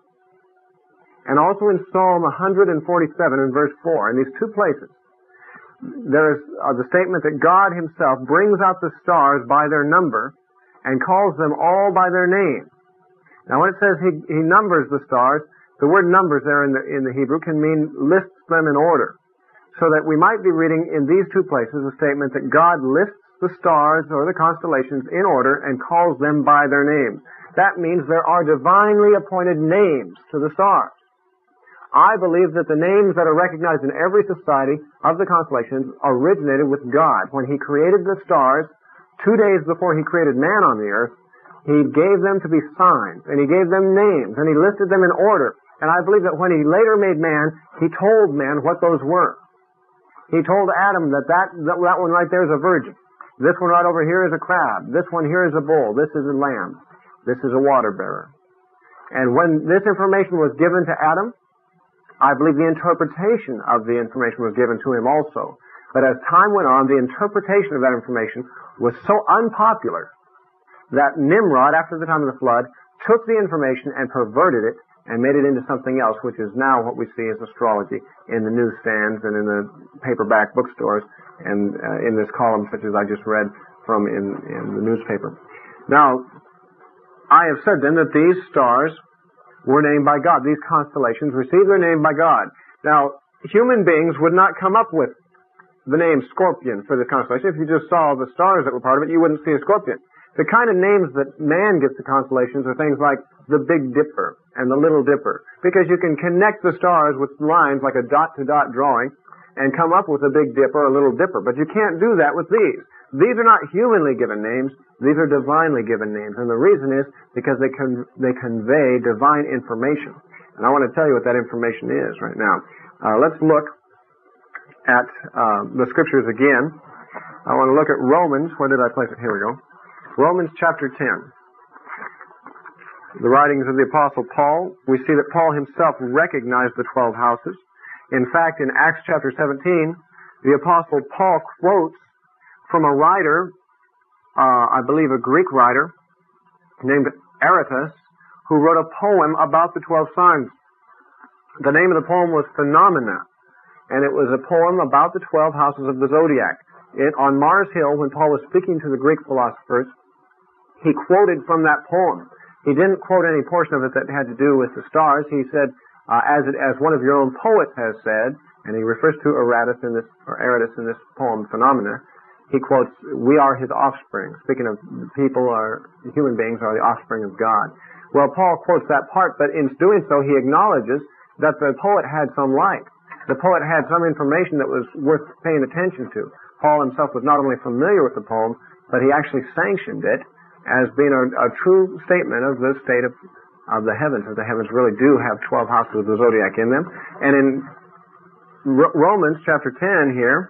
and also in Psalm 147 and verse 4, in these two places, there is the statement that God Himself brings out the stars by their number and calls them all by their name. Now, when it says He numbers the stars, the word numbers there in the Hebrew can mean lists them in order. So that we might be reading in these two places a statement that God lists the stars or the constellations in order and calls them by their names. That means there are divinely appointed names to the stars. I believe that the names that are recognized in every society of the constellations originated with God. When He created the stars, 2 days before He created man on the earth, He gave them to be signs, and He gave them names, and He listed them in order. And I believe that when He later made man, He told man what those were. He told Adam that one right there is a virgin. This one right over here is a crab. This one here is a bull. This is a lamb. This is a water bearer. And when this information was given to Adam, I believe the interpretation of the information was given to him also. But as time went on, the interpretation of that information was so unpopular that Nimrod, after the time of the flood, took the information and perverted it and made it into something else, which is now what we see as astrology in the newsstands and in the paperback bookstores and in this column such as I just read from in the newspaper. Now, I have said then that these stars were named by God. These constellations received their name by God. Now, human beings would not come up with the name Scorpion for this constellation. If you just saw the stars that were part of it, you wouldn't see a scorpion. The kind of names that man gives to constellations are things like the Big Dipper and the Little Dipper, because you can connect the stars with lines like a dot-to-dot drawing, and come up with a Big Dipper or a Little Dipper. But you can't do that with these. These are not humanly given names. These are divinely given names. And the reason is because they convey divine information. And I want to tell you what that information is right now. Let's look at the scriptures again. I want to look at Romans. Where did I place it? Here we go. Romans chapter 10. The writings of the Apostle Paul. We see that Paul himself recognized the 12 houses. In fact, in Acts chapter 17, the Apostle Paul quotes from a writer, I believe a Greek writer, named Aratus, who wrote a poem about the 12 signs. The name of the poem was Phenomena, and it was a poem about the 12 houses of the zodiac. On Mars Hill, when Paul was speaking to the Greek philosophers, he quoted from that poem. He didn't quote any portion of it that had to do with the stars. He said, as one of your own poets has said, and he refers to Aratus in this poem, Phenomena. He quotes, "We are his offspring." Speaking of people, human beings are the offspring of God. Well, Paul quotes that part, but in doing so, he acknowledges that the poet had some light. The poet had some information that was worth paying attention to. Paul himself was not only familiar with the poem, but he actually sanctioned it as being a true statement of the state of the heavens, that the heavens really do have 12 houses of the zodiac in them. And in Romans chapter 10 here,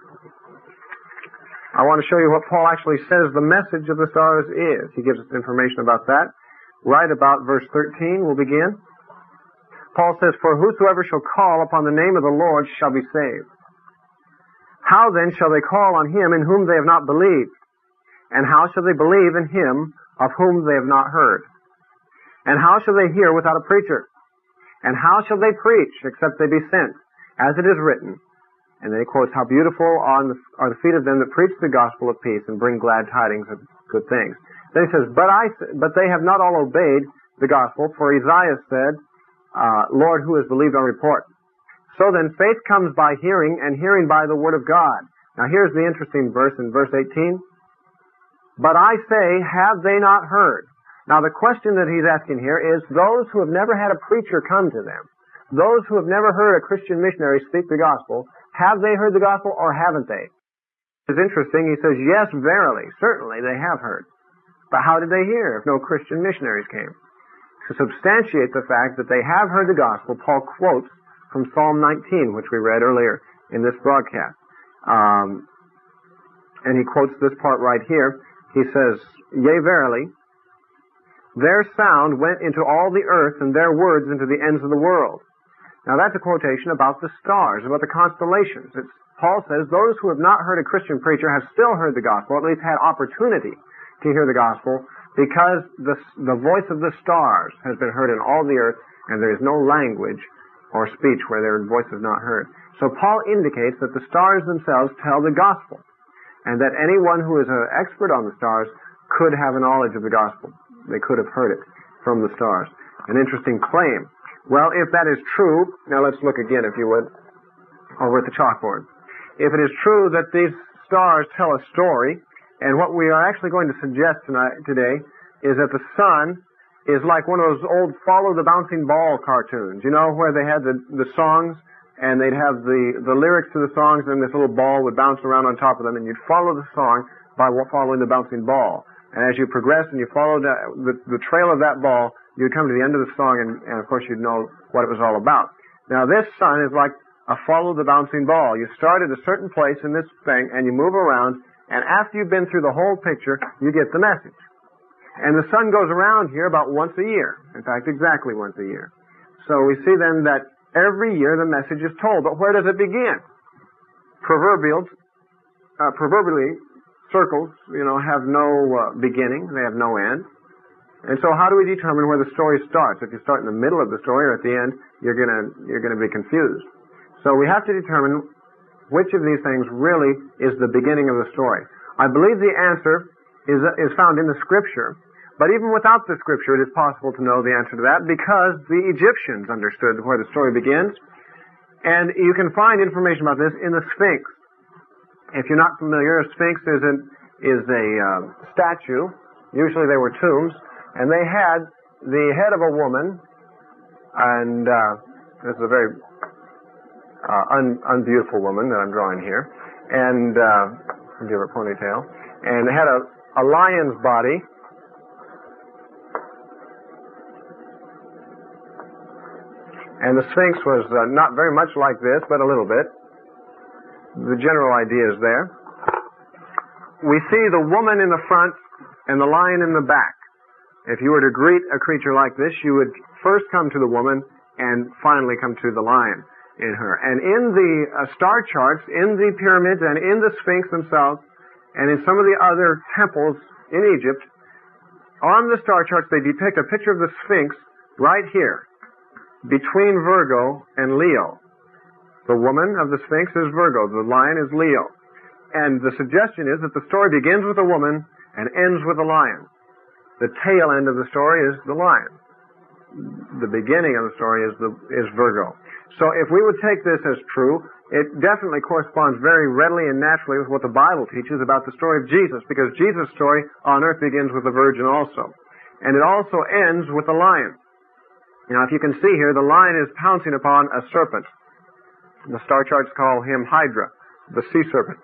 I want to show you what Paul actually says the message of the stars is. He gives us information about that. Right about verse 13, we'll begin. Paul says, "For whosoever shall call upon the name of the Lord shall be saved. How then shall they call on him in whom they have not believed? And how shall they believe in him of whom they have not heard? And how shall they hear without a preacher? And how shall they preach except they be sent? As it is written," and then he quotes, "How beautiful are the feet of them that preach the gospel of peace and bring glad tidings of good things." Then he says, but they have not all obeyed the gospel, for Isaiah said, "Lord, who has believed our report?" So then faith comes by hearing, and hearing by the word of God. Now here's the interesting verse in verse 18. "But I say, have they not heard?" Now the question that he's asking here is those who have never had a preacher come to them, those who have never heard a Christian missionary speak the gospel, have they heard the gospel or haven't they? It's interesting. He says, yes, verily, certainly they have heard. But how did they hear if no Christian missionaries came? To substantiate the fact that they have heard the gospel, Paul quotes from Psalm 19, which we read earlier in this broadcast. And he quotes this part right here. He says, "Yea, verily, their sound went into all the earth, and their words into the ends of the world." Now that's a quotation about the stars, about the constellations. Paul says those who have not heard a Christian preacher have still heard the gospel, at least had opportunity to hear the gospel, because the voice of the stars has been heard in all the earth, and there is no language or speech where their voice is not heard. So Paul indicates that the stars themselves tell the gospel, and that anyone who is an expert on the stars could have a knowledge of the gospel. They could have heard it from the stars. An interesting claim. Well, if that is true, now let's look again, if you would, over at the chalkboard. If it is true that these stars tell a story, and what we are actually going to suggest today is that the sun is like one of those old Follow the Bouncing Ball cartoons, you know, where they had the songs, and they'd have the lyrics to the songs, and this little ball would bounce around on top of them, and you'd follow the song by following the bouncing ball. And as you progressed and you followed the trail of that ball, you'd come to the end of the song, and of course you'd know what it was all about. Now this sun is like a follow the bouncing ball. You start at a certain place in this thing, and you move around, and after you've been through the whole picture, you get the message. And the sun goes around here about once a year. In fact, exactly once a year. So we see then that every year the message is told. But where does it begin? Proverbially, circles, have no beginning. They have no end. And so how do we determine where the story starts? If you start in the middle of the story or at the end, you're gonna be confused. So we have to determine which of these things really is the beginning of the story. I believe the answer is found in the Scripture, but even without the Scripture, it is possible to know the answer to that because the Egyptians understood where the story begins, and you can find information about this in the Sphinx. If you're not familiar, a Sphinx is a statue. Usually they were tombs, and they had the head of a woman, and this is a very unbeautiful woman that I'm drawing here, and give her a ponytail, and had a lion's body. And the Sphinx was not very much like this, but a little bit. The general idea is there. We see the woman in the front and the lion in the back. If you were to greet a creature like this, you would first come to the woman and finally come to the lion in her. And in the star charts, in the pyramids, and in the Sphinx themselves, and in some of the other temples in Egypt, on the star charts they depict a picture of the Sphinx right here, between Virgo and Leo. The woman of the Sphinx is Virgo, the lion is Leo. And the suggestion is that the story begins with a woman and ends with a lion. The tail end of the story is the lion. The beginning of the story is Virgo. So if we would take this as true, it definitely corresponds very readily and naturally with what the Bible teaches about the story of Jesus, because Jesus' story on earth begins with the virgin also. And it also ends with the lion. Now, if you can see here, the lion is pouncing upon a serpent. The star charts call him Hydra, the sea serpent.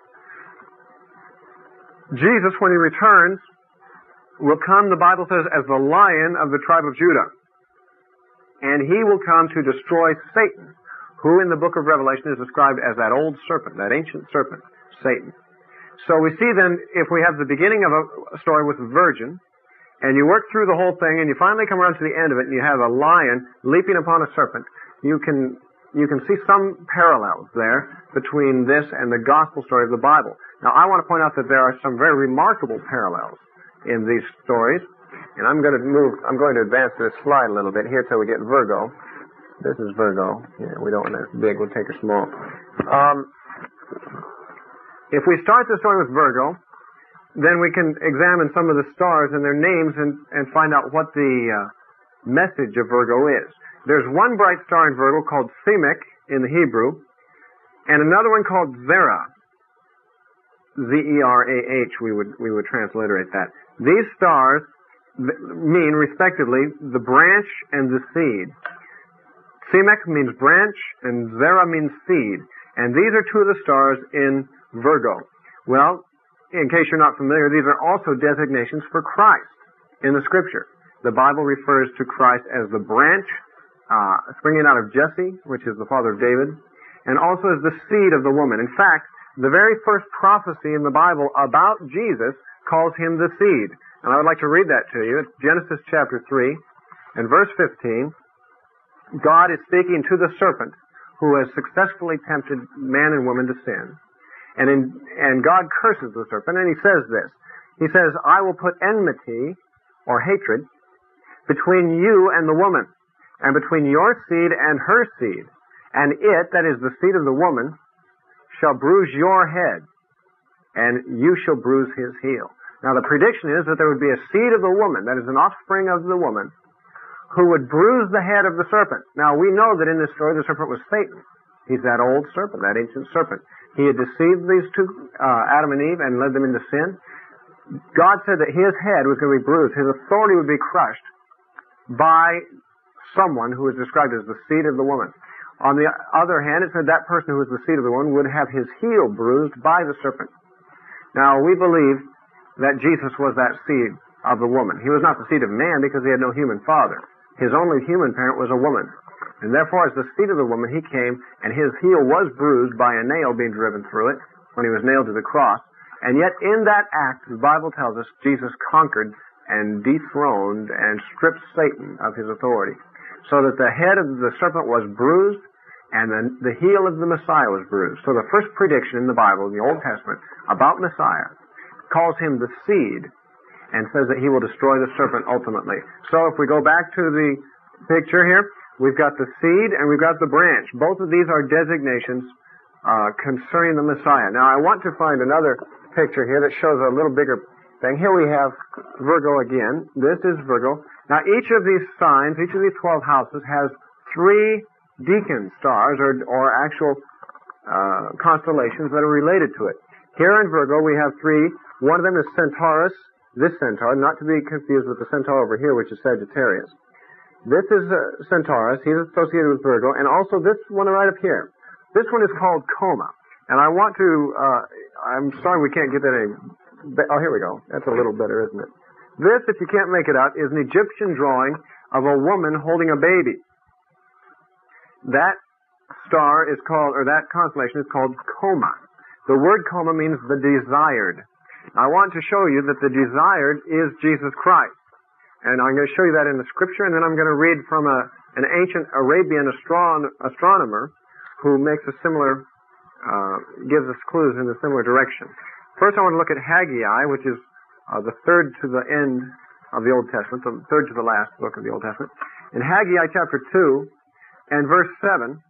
Jesus, when he returns, will come, the Bible says, as the lion of the tribe of Judah. And he will come to destroy Satan, who in the book of Revelation is described as that old serpent, that ancient serpent, Satan. So we see then, if we have the beginning of a story with the virgin, and you work through the whole thing, and you finally come around to the end of it, and you have a lion leaping upon a serpent, you can see some parallels there between this and the gospel story of the Bible. Now, I want to point out that there are some very remarkable parallels in these stories, and I'm going to advance this slide a little bit here till we get Virgo. This is Virgo. Yeah, we don't want it big, we'll take her small. If we start the story with Virgo, then we can examine some of the stars and their names and find out what the message of Virgo is. There's one bright star in Virgo called Semek in the Hebrew, and another one called Zerah. Z-E-R-A-H, we would transliterate that. These stars mean, respectively, the branch and the seed. Semek means branch, and Zerah means seed. And these are two of the stars in Virgo. Well, in case you're not familiar, these are also designations for Christ in the Scripture. The Bible refers to Christ as the branch springing out of Jesse, which is the father of David, and also as the seed of the woman. In fact, the very first prophecy in the Bible about Jesus calls him the seed. And I would like to read that to you. It's Genesis chapter 3 and verse 15. God is speaking to the serpent who has successfully tempted man and woman to sin. And God curses the serpent, and he says this. He says, I will put enmity, or hatred, between you and the woman, and between your seed and her seed. And it, that is the seed of the woman, shall bruise your head, and you shall bruise his heel. Now the prediction is that there would be a seed of the woman, that is an offspring of the woman, who would bruise the head of the serpent. Now we know that in this story the serpent was Satan. He's that old serpent, that ancient serpent. He had deceived these two, Adam and Eve, and led them into sin. God said that his head was going to be bruised. His authority would be crushed by someone who is described as the seed of the woman. On the other hand, it said that person who was the seed of the woman would have his heel bruised by the serpent. Now, we believe that Jesus was that seed of the woman. He was not the seed of man because he had no human father. His only human parent was a woman. And therefore, as the seed of the woman, he came, and his heel was bruised by a nail being driven through it when he was nailed to the cross. And yet, in that act, the Bible tells us, Jesus conquered and dethroned and stripped Satan of his authority. So that the head of the serpent was bruised, and the heel of the Messiah was bruised. So the first prediction in the Bible, in the Old Testament, about Messiah, calls him the seed, and says that he will destroy the serpent ultimately. So if we go back to the picture here, we've got the seed and we've got the branch. Both of these are designations concerning the Messiah. Now I want to find another picture here that shows a little bigger thing. Here we have Virgo again. This is Virgo. Now each of these signs, each of these 12 houses has 3 deacon stars or actual constellations that are related to it. Here in Virgo we have 3. One of them is Centaurus, this centaur, not to be confused with the centaur over here, which is Sagittarius. This is Centaurus. He's associated with Virgo. And also this one right up here, This one is called Coma. And I want to, I'm sorry we can't get that oh, here we go. That's a little better, isn't it? This, if you can't make it out, is an Egyptian drawing of a woman holding a baby. That star is called, or that constellation is called Coma. The word Coma means the desired. I want to show you that the desired is Jesus Christ. And I'm going to show you that in the scripture, and then I'm going to read from an ancient Arabian astronomer who makes a similar, gives us clues in a similar direction. First I want to look at Haggai, which is the third to the end of the Old Testament, the third to the last book of the Old Testament. In Haggai chapter 2 and verse 7,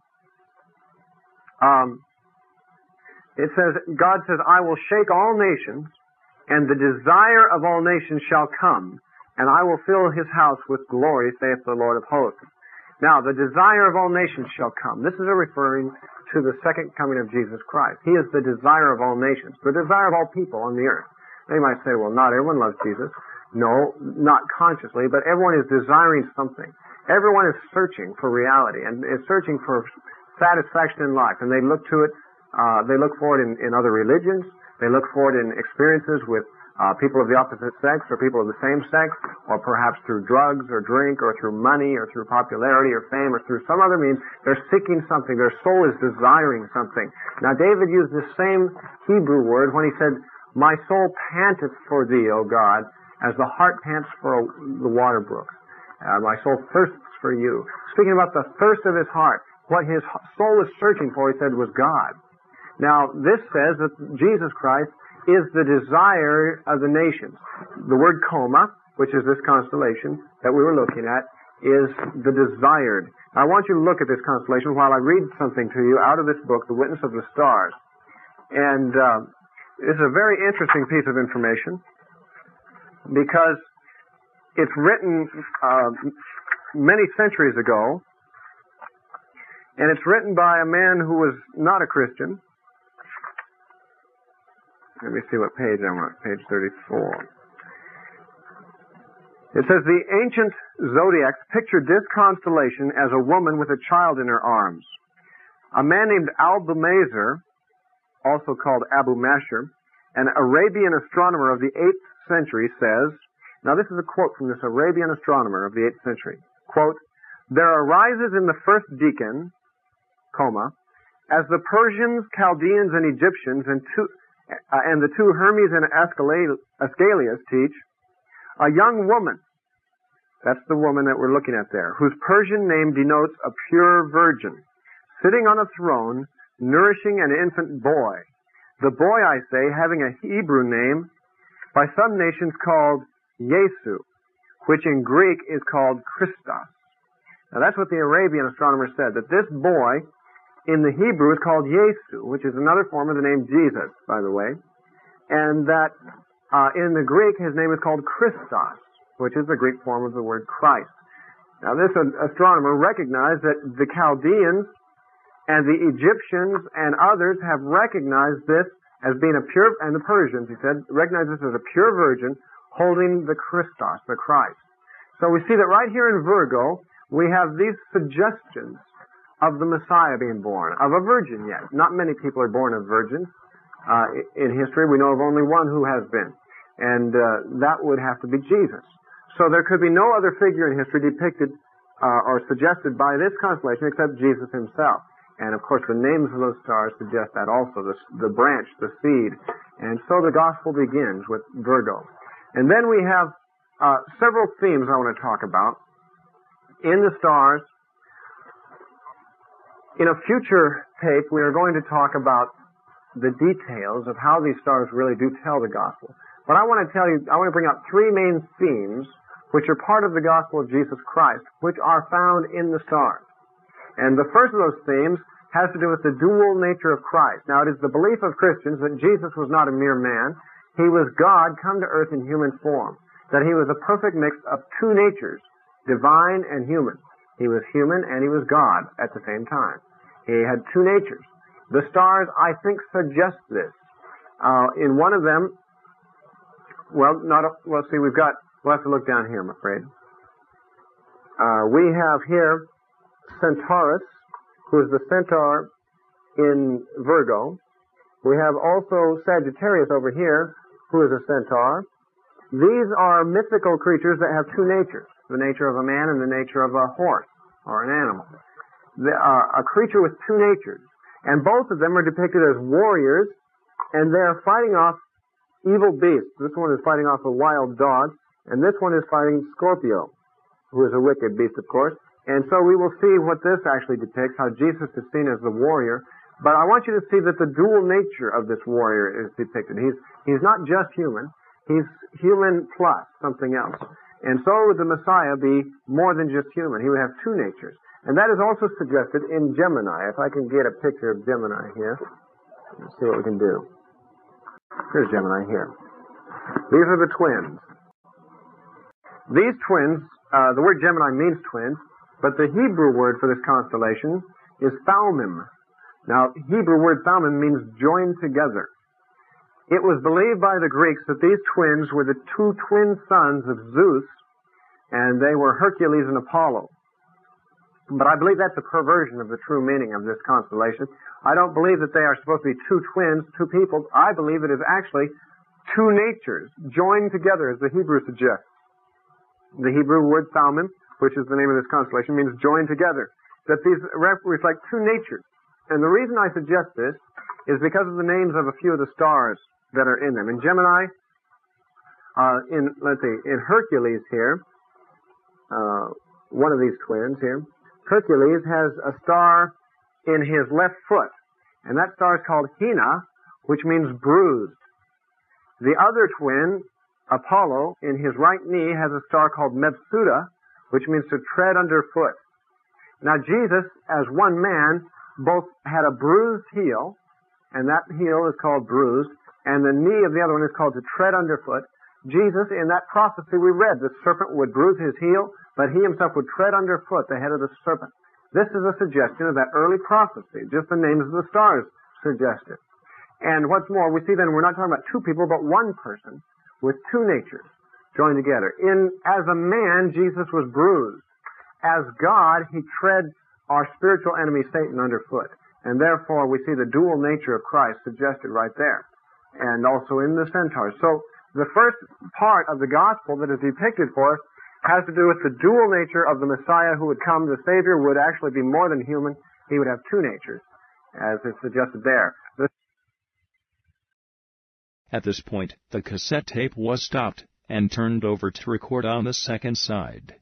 it says, God says, I will shake all nations, and the desire of all nations shall come, and I will fill his house with glory, saith the Lord of hosts. Now, the desire of all nations shall come. This is referring to the second coming of Jesus Christ. He is the desire of all nations, the desire of all people on the earth. Now, you might say, well, not everyone loves Jesus. No, not consciously, but everyone is desiring something. Everyone is searching for reality and is searching for satisfaction in life, and they look to it. They look for it in other religions. They look for it in experiences with people of the opposite sex or people of the same sex, or perhaps through drugs or drink or through money or through popularity or fame or through some other means. They're seeking something. Their soul is desiring something. Now, David used the same Hebrew word when he said, my soul panteth for thee, O God, as the hart pants for the water brooks. My soul thirsts for you. Speaking about the thirst of his heart, what his soul is searching for, he said, was God. Now, this says that Jesus Christ is the desire of the nations. The word Coma, which is this constellation that we were looking at, is the desired. I want you to look at this constellation while I read something to you out of this book, The Witness of the Stars. And this is a very interesting piece of information because it's written many centuries ago, and it's written by a man who was not a Christian. Let me see what page I'm on. Page 34. It says, the ancient zodiacs pictured this constellation as a woman with a child in her arms. A man named Albumazer, also called Abu Mashir, an Arabian astronomer of the 8th century, says, now this is a quote from this Arabian astronomer of the 8th century, quote, there arises in the first decan, Coma, as the Persians, Chaldeans, and Egyptians, and the two Hermes and Asclepius teach, a young woman, that's the woman that we're looking at there, whose Persian name denotes a pure virgin, sitting on a throne, nourishing an infant boy. The boy, I say, having a Hebrew name, by some nations called Yesu, which in Greek is called Christos. Now that's what the Arabian astronomer said, that this boy in the Hebrew is called Yesu, which is another form of the name Jesus, by the way. And that in the Greek, his name is called Christos, which is the Greek form of the word Christ. Now this astronomer recognized that the Chaldeans and the Egyptians and others have recognized this as being a pure, and the Persians, he said, recognize this as a pure virgin holding the Christos, the Christ. So we see that right here in Virgo, we have these suggestions of the Messiah being born, of a virgin yet. Not many people are born of virgins. In history, we know of only one who has been. And that would have to be Jesus. So there could be no other figure in history depicted or suggested by this constellation except Jesus himself. And of course the names of those stars suggest that also, the branch, the seed. And so the gospel begins with Virgo. And then we have several themes I want to talk about in the stars. In a future tape, we are going to talk about the details of how these stars really do tell the gospel. But I want to bring out three main themes which are part of the gospel of Jesus Christ, which are found in the stars. And the first of those themes has to do with the dual nature of Christ. Now, it is the belief of Christians that Jesus was not a mere man. He was God come to earth in human form. That he was a perfect mix of two natures, divine and human. He was human and he was God at the same time. He had two natures. The stars, I think, suggest this. In one of them, we'll have to look down here, I'm afraid. We have here Centaurus, who is the centaur in Virgo. We have also Sagittarius over here, who is a centaur. These are mythical creatures that have two natures, the nature of a man and the nature of a horse or an animal. They are a creature with two natures, and both of them are depicted as warriors, and they are fighting off evil beasts. This one is fighting off a wild dog, and this one is fighting Scorpio, who is a wicked beast, of course. And so we will see what this actually depicts, how Jesus is seen as the warrior. But I want you to see that the dual nature of this warrior is depicted. He's not just human. He's human plus something else. And so would the Messiah be more than just human. He would have two natures. And that is also suggested in Gemini. If I can get a picture of Gemini here, let's see what we can do. Here's Gemini here. These are the twins. These twins, the word Gemini means twins, but the Hebrew word for this constellation is Thalmim. Now, Hebrew word Thalmim means joined together. It was believed by the Greeks that these twins were the two twin sons of Zeus, and they were Hercules and Apollo. But I believe that's a perversion of the true meaning of this constellation. I don't believe that they are supposed to be two twins, two people. I believe it is actually two natures joined together, as the Hebrew suggests. The Hebrew word Thalmim, which is the name of this constellation, means joined together. That these reflect two natures. And the reason I suggest this is because of the names of a few of the stars that are in them. In Gemini, in Hercules here, one of these twins here, Hercules has a star in his left foot, and that star is called Hina, which means bruised. The other twin, Apollo, in his right knee has a star called Mepsuda, which means to tread underfoot. Now Jesus, as one man, both had a bruised heel, and that heel is called bruised, and the knee of the other one is called to tread underfoot. Jesus, in that prophecy we read, the serpent would bruise his heel, but he himself would tread underfoot the head of the serpent. This is a suggestion of that early prophecy, just the names of the stars suggest it. And what's more, we see then we're not talking about two people, but one person with two natures joined together. As a man, Jesus was bruised. As God, he tread our spiritual enemy Satan underfoot. And therefore we see the dual nature of Christ suggested right there. And also in the centaurs. So the first part of the gospel that is depicted for us has to do with the dual nature of the Messiah who would come. The Savior would actually be more than human. He would have two natures, as is suggested there. At this point, the cassette tape was stopped and turned over to record on the second side.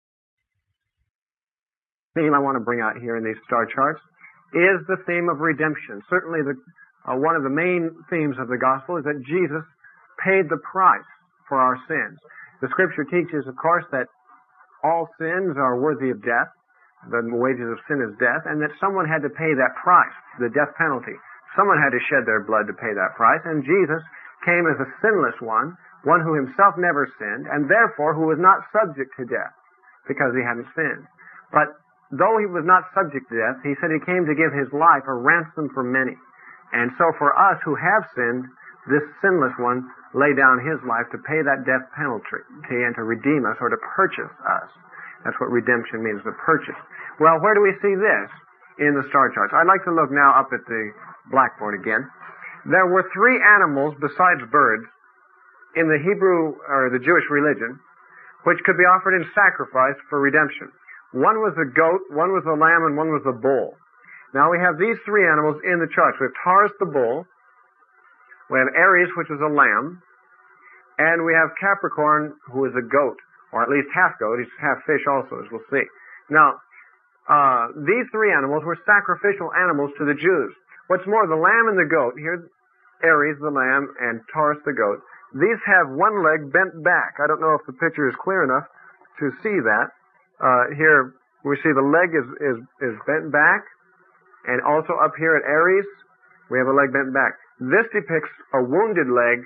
Theme I want to bring out here in these star charts is the theme of redemption. Certainly one of the main themes of the gospel is that Jesus paid the price for our sins. The scripture teaches, of course, that all sins are worthy of death. The wages of sin is death, and that someone had to pay that price, the death penalty. Someone had to shed their blood to pay that price, and Jesus came as a sinless one who himself never sinned, and therefore who was not subject to death because he hadn't sinned. But though he was not subject to death, he said he came to give his life a ransom for many. And so for us who have sinned, this sinless one laid down his life to pay that death penalty and to redeem us or to purchase us. That's what redemption means, to purchase. Well, where do we see this in the star charts? I'd like to look now up at the blackboard again. There were three animals besides birds in the Hebrew or the Jewish religion which could be offered in sacrifice for redemption. One was the goat, one was the lamb, and one was the bull. Now we have these three animals in the charts. We have Taurus the bull, we have Aries, which is a lamb, and we have Capricorn, who is a goat, or at least half goat. He's half fish also, as we'll see. Now, these three animals were sacrificial animals to the Jews. What's more, the lamb and the goat, here Aries the lamb and Taurus the goat, these have one leg bent back. I don't know if the picture is clear enough to see that. Here we see the leg is bent back, and also up here at Aries, we have a leg bent back. This depicts a wounded leg,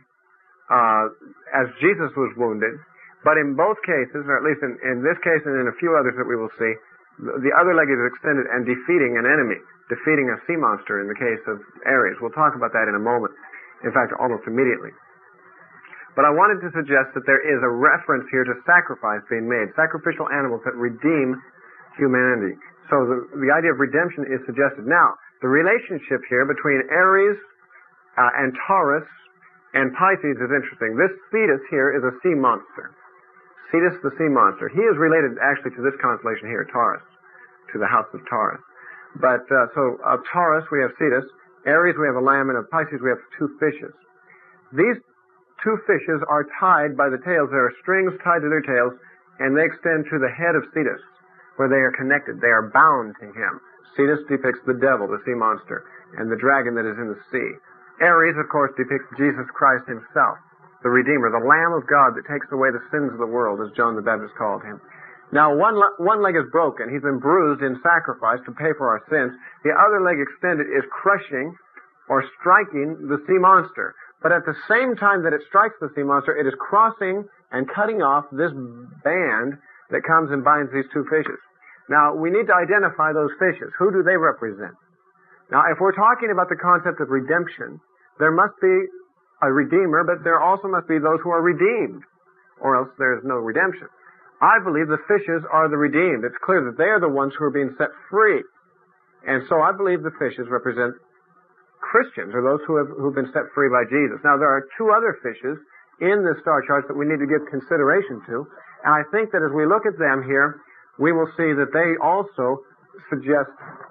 as Jesus was wounded, but in both cases, or at least in this case and in a few others that we will see, the other leg is extended and defeating an enemy, defeating a sea monster in the case of Aries. We'll talk about that in a moment. In fact, almost immediately. But I wanted to suggest that there is a reference here to sacrifice being made, sacrificial animals that redeem humanity. So the idea of redemption is suggested. Now, The relationship here between Aries and Taurus and Pisces is interesting. This Cetus here is a sea monster. Cetus the sea monster. He is related actually to this constellation here, Taurus, to the house of Taurus. But so of Taurus we have Cetus, Aries we have a lamb, and of Pisces we have two fishes. These two fishes are tied by the tails. There are strings tied to their tails, and they extend to the head of Cetus, where they are connected. They are bound to him. Cetus depicts the devil, the sea monster, and the dragon that is in the sea. Aries, of course, depicts Jesus Christ himself, the Redeemer, the Lamb of God that takes away the sins of the world, as John the Baptist called him. Now, one leg is broken. He's been bruised in sacrifice to pay for our sins. The other leg extended is crushing or striking the sea monster. But at the same time that it strikes the sea monster, it is crossing and cutting off this band that comes and binds these two fishes. Now, we need to identify those fishes. Who do they represent? Now, if we're talking about the concept of redemption, there must be a redeemer, but there also must be those who are redeemed, or else there is no redemption. I believe the fishes are the redeemed. It's clear that they are the ones who are being set free. And so I believe the fishes represent Christians, or those who've been set free by Jesus. Now, there are two other fishes in the star charts that we need to give consideration to, and I think that as we look at them here, we will see that they also suggest,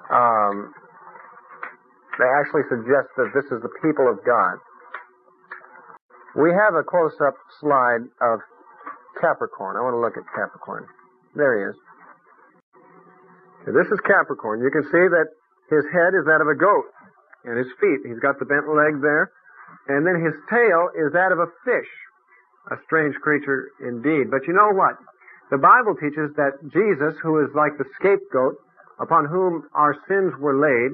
they actually suggest that this is the people of God. We have a close-up slide of Capricorn. I want to look at Capricorn. There he is. Okay, this is Capricorn. You can see that his head is that of a goat, and his feet, he's got the bent leg there, and then his tail is that of a fish. A strange creature indeed. But you know what? The Bible teaches that Jesus, who is like the scapegoat upon whom our sins were laid,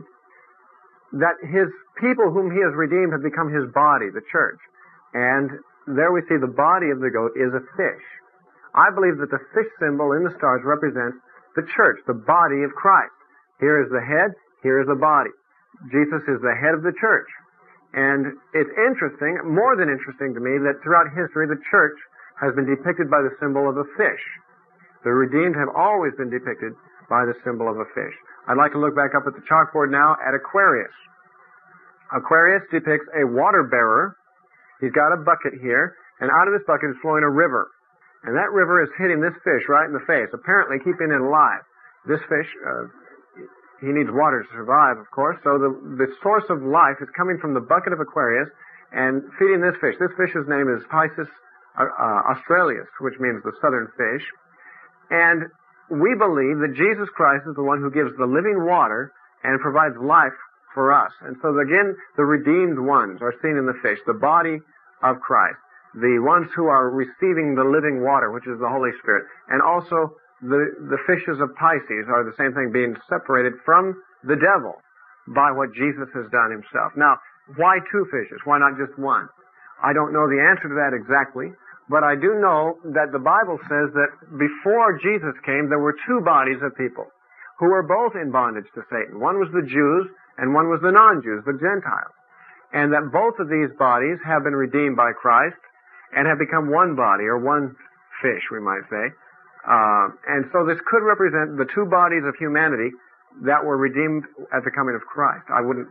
that his people whom he has redeemed have become his body, the church. And there we see the body of the goat is a fish. I believe that the fish symbol in the stars represents the church, the body of Christ. Here is the head, here is the body. Jesus is the head of the church. And it's interesting, more than interesting to me, that throughout history the church has been depicted by the symbol of a fish. The redeemed have always been depicted by the symbol of a fish. I'd like to look back up at the chalkboard now at Aquarius. Aquarius depicts a water bearer. He's got a bucket here, and out of this bucket is flowing a river. And that river is hitting this fish right in the face, apparently keeping it alive. This fish, he needs water to survive, of course, so the source of life is coming from the bucket of Aquarius and feeding this fish. This fish's name is Pisces australis, which means the southern fish. And we believe that Jesus Christ is the one who gives the living water and provides life for us. And so again, the redeemed ones are seen in the fish, the body of Christ, the ones who are receiving the living water, which is the Holy Spirit. And also the fishes of Pisces are the same thing, being separated from the devil by what Jesus has done himself. Now, why two fishes? Why not just one? I don't know the answer to that exactly, but I do know that the Bible says that before Jesus came, there were two bodies of people who were both in bondage to Satan. One was the Jews, and one was the non-Jews, the Gentiles. And that both of these bodies have been redeemed by Christ and have become one body, or one fish, we might say. And so this could represent the two bodies of humanity that were redeemed at the coming of Christ. I wouldn't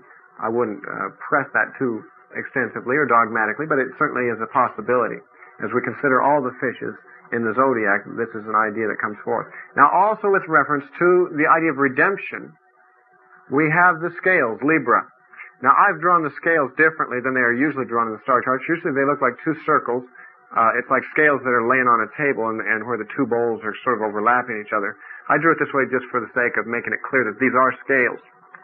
press that too extensively or dogmatically, but it certainly is a possibility. As we consider all the fishes in the zodiac, this is an idea that comes forth. Now, also with reference to the idea of redemption, we have the scales, Libra. Now, I've drawn the scales differently than they are usually drawn in the star charts. Usually they look like two circles. It's like scales that are laying on a table and where the two bowls are sort of overlapping each other. I drew it this way just for the sake of making it clear that these are scales.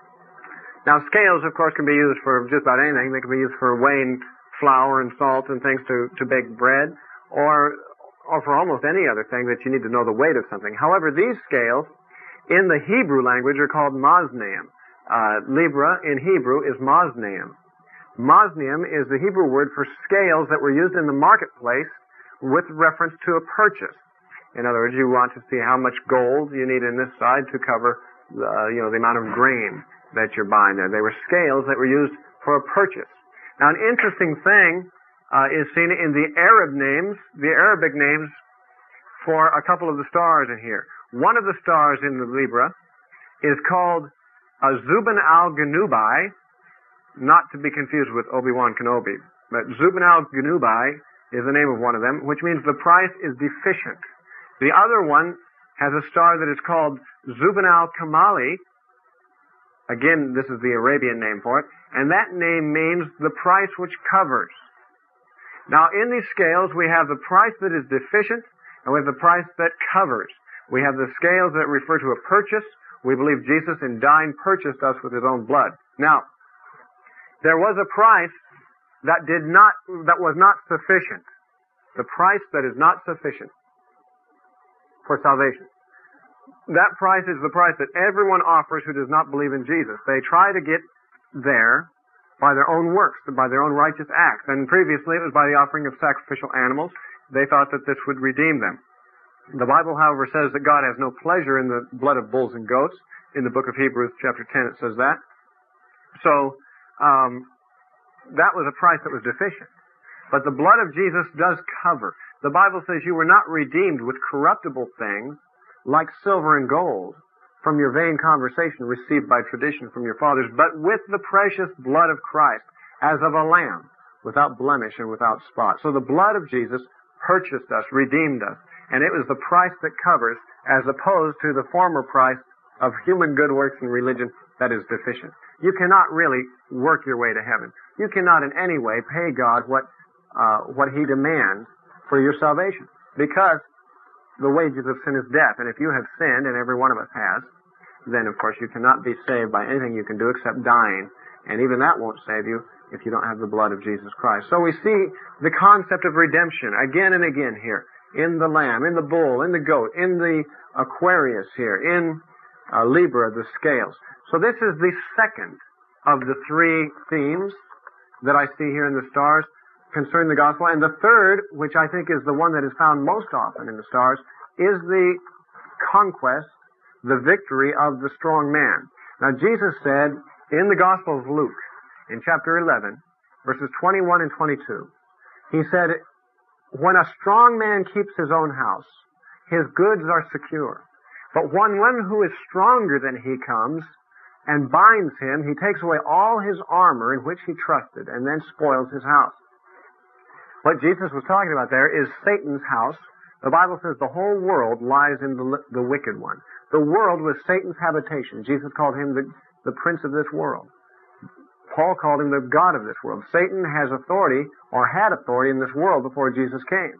Now, scales, of course, can be used for just about anything. They can be used for weighing flour and salt and things to bake bread, or for almost any other thing that you need to know the weight of something. However, these scales in the Hebrew language are called maznaim. Libra in Hebrew is maznaim. Maznaim is the Hebrew word for scales that were used in the marketplace with reference to a purchase. In other words, you want to see how much gold you need in this side to cover the amount of grain that you're buying there. They were scales that were used for a purchase. Now, an interesting thing is seen in the Arabic names for a couple of the stars in here. One of the stars in the Libra is called Zubin al-Ganubi, not to be confused with Obi-Wan Kenobi, but Zubin al-Ganubi is the name of one of them, which means the price is deficient. The other one has a star that is called Zubin al-Kamali. Again, this is the Arabian name for it, and that name means the price which covers. Now, in these scales, we have the price that is deficient, and we have the price that covers. We have the scales that refer to a purchase. We believe Jesus, in dying, purchased us with his own blood. Now, there was a price that was not sufficient. The price that is not sufficient for salvation. That price is the price that everyone offers who does not believe in Jesus. They try to get there by their own works, by their own righteous acts. And previously it was by the offering of sacrificial animals. They thought that this would redeem them. The Bible, however, says that God has no pleasure in the blood of bulls and goats. In the book of Hebrews, chapter 10, it says that. So, that was a price that was deficient. But the blood of Jesus does cover. The Bible says you were not redeemed with corruptible things like silver and gold from your vain conversation received by tradition from your fathers, but with the precious blood of Christ, as of a lamb, without blemish and without spot. So the blood of Jesus purchased us, redeemed us, and it was the price that covers, as opposed to the former price of human good works and religion that is deficient. You cannot really work your way to heaven. You cannot in any way pay God what he demands for your salvation, because the wages of sin is death. And if you have sinned, and every one of us has, then of course you cannot be saved by anything you can do except dying. And even that won't save you if you don't have the blood of Jesus Christ. So we see the concept of redemption again and again here. In the lamb, in the bull, in the goat, in the Aquarius here, in Libra, the scales. So this is the second of the three themes that I see here in the stars concerning the gospel. And the third, which I think is the one that is found most often in the stars, is the conquest, the victory of the strong man. Now Jesus said in the Gospel of Luke, in chapter 11, verses 21 and 22, he said, when a strong man keeps his own house, his goods are secure. But when one who is stronger than he comes and binds him, he takes away all his armor in which he trusted and then spoils his house. What Jesus was talking about there is Satan's house. The Bible says the whole world lies in the wicked one. The world was Satan's habitation. Jesus called him the prince of this world. Paul called him the god of this world. Satan has authority, or had authority in this world before Jesus came.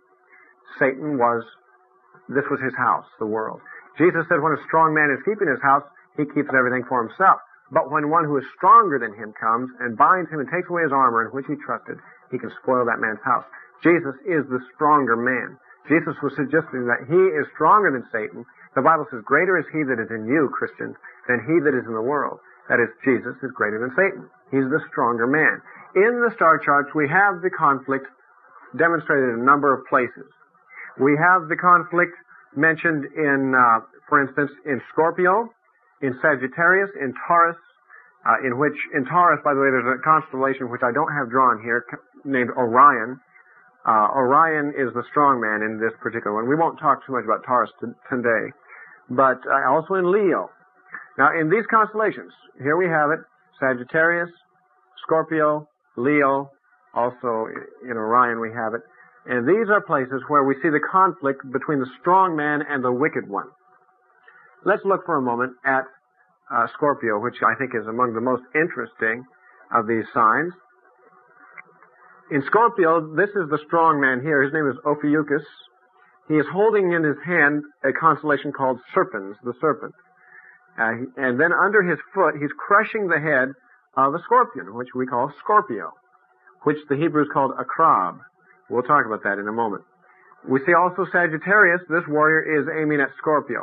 This was his house, the world. Jesus said when a strong man is keeping his house, he keeps everything for himself. But when one who is stronger than him comes and binds him and takes away his armor in which he trusted, he can spoil that man's house. Jesus is the stronger man. Jesus was suggesting that he is stronger than Satan. The Bible says, greater is he that is in you, Christians, than he that is in the world. That is, Jesus is greater than Satan. He's the stronger man. In the star charts, we have the conflict demonstrated in a number of places. We have the conflict mentioned in, for instance, in Scorpio, in Sagittarius, in Taurus, in Taurus, by the way, there's a constellation which I don't have drawn here, named Orion. Orion is the strong man in this particular one. We won't talk too much about Taurus today, but also in Leo. Now, in these constellations, here we have it, Sagittarius, Scorpio, Leo, also in Orion we have it. And these are places where we see the conflict between the strong man and the wicked one. Let's look for a moment at Scorpio, which I think is among the most interesting of these signs. In Scorpio, this is the strong man here. His name is Ophiuchus. He is holding in his hand a constellation called Serpens, the serpent. And then under his foot, he's crushing the head of a scorpion, which we call Scorpio, which the Hebrews called Akrab. We'll talk about that in a moment. We see also Sagittarius. This warrior is aiming at Scorpio.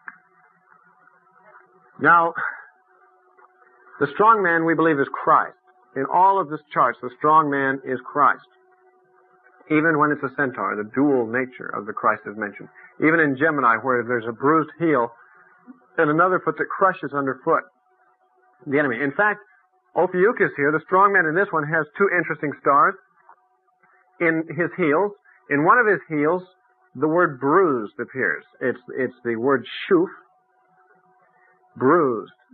Now, the strong man, we believe, is Christ. In all of this charts, the strong man is Christ. Even when it's a centaur, the dual nature of the Christ is mentioned. Even in Gemini, where there's a bruised heel and another foot that crushes underfoot the enemy. In fact, Ophiuchus here, the strong man in this one, has two interesting stars in his heels. In one of his heels, the word bruised appears. It's the word shuf, bruised.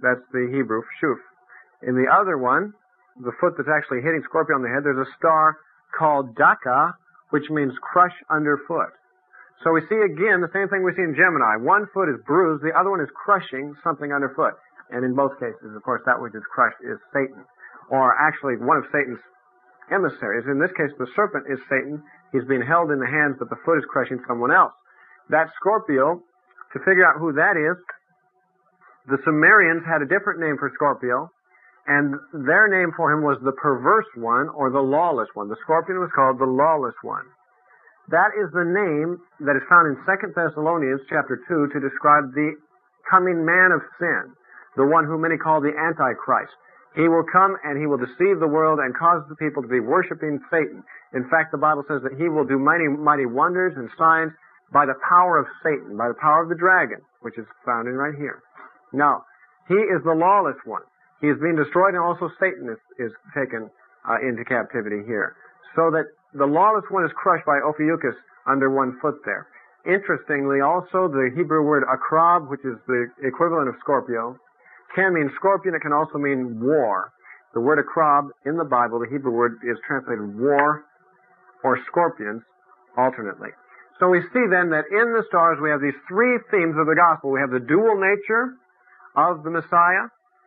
That's the Hebrew shuf. In the other one, the foot that's actually hitting Scorpio on the head, there's a star called Daka, which means crush underfoot. So we see again the same thing we see in Gemini. One foot is bruised, the other one is crushing something underfoot. And in both cases, of course, that which is crushed is Satan, or actually one of Satan's emissaries. In this case, the serpent is Satan. He's being held in the hands, but the foot is crushing someone else. That Scorpio, to figure out who that is, the Sumerians had a different name for Scorpio, and their name for him was the perverse one, or the lawless one. The scorpion was called the lawless one. That is the name that is found in 2 Thessalonians chapter 2 to describe the coming man of sin, the one whom many call the Antichrist. He will come and he will deceive the world and cause the people to be worshiping Satan. In fact, the Bible says that he will do mighty, mighty wonders and signs by the power of Satan, by the power of the dragon, which is found in right here. Now, he is the lawless one. He is being destroyed, and also Satan is taken into captivity here. So that the lawless one is crushed by Ophiuchus under one foot there. Interestingly, also, the Hebrew word akrab, which is the equivalent of Scorpio, can mean scorpion. It can also mean war. The word akrab in the Bible, the Hebrew word, is translated war or scorpions alternately. So we see then that in the stars we have these three themes of the gospel. We have the dual nature of the Messiah,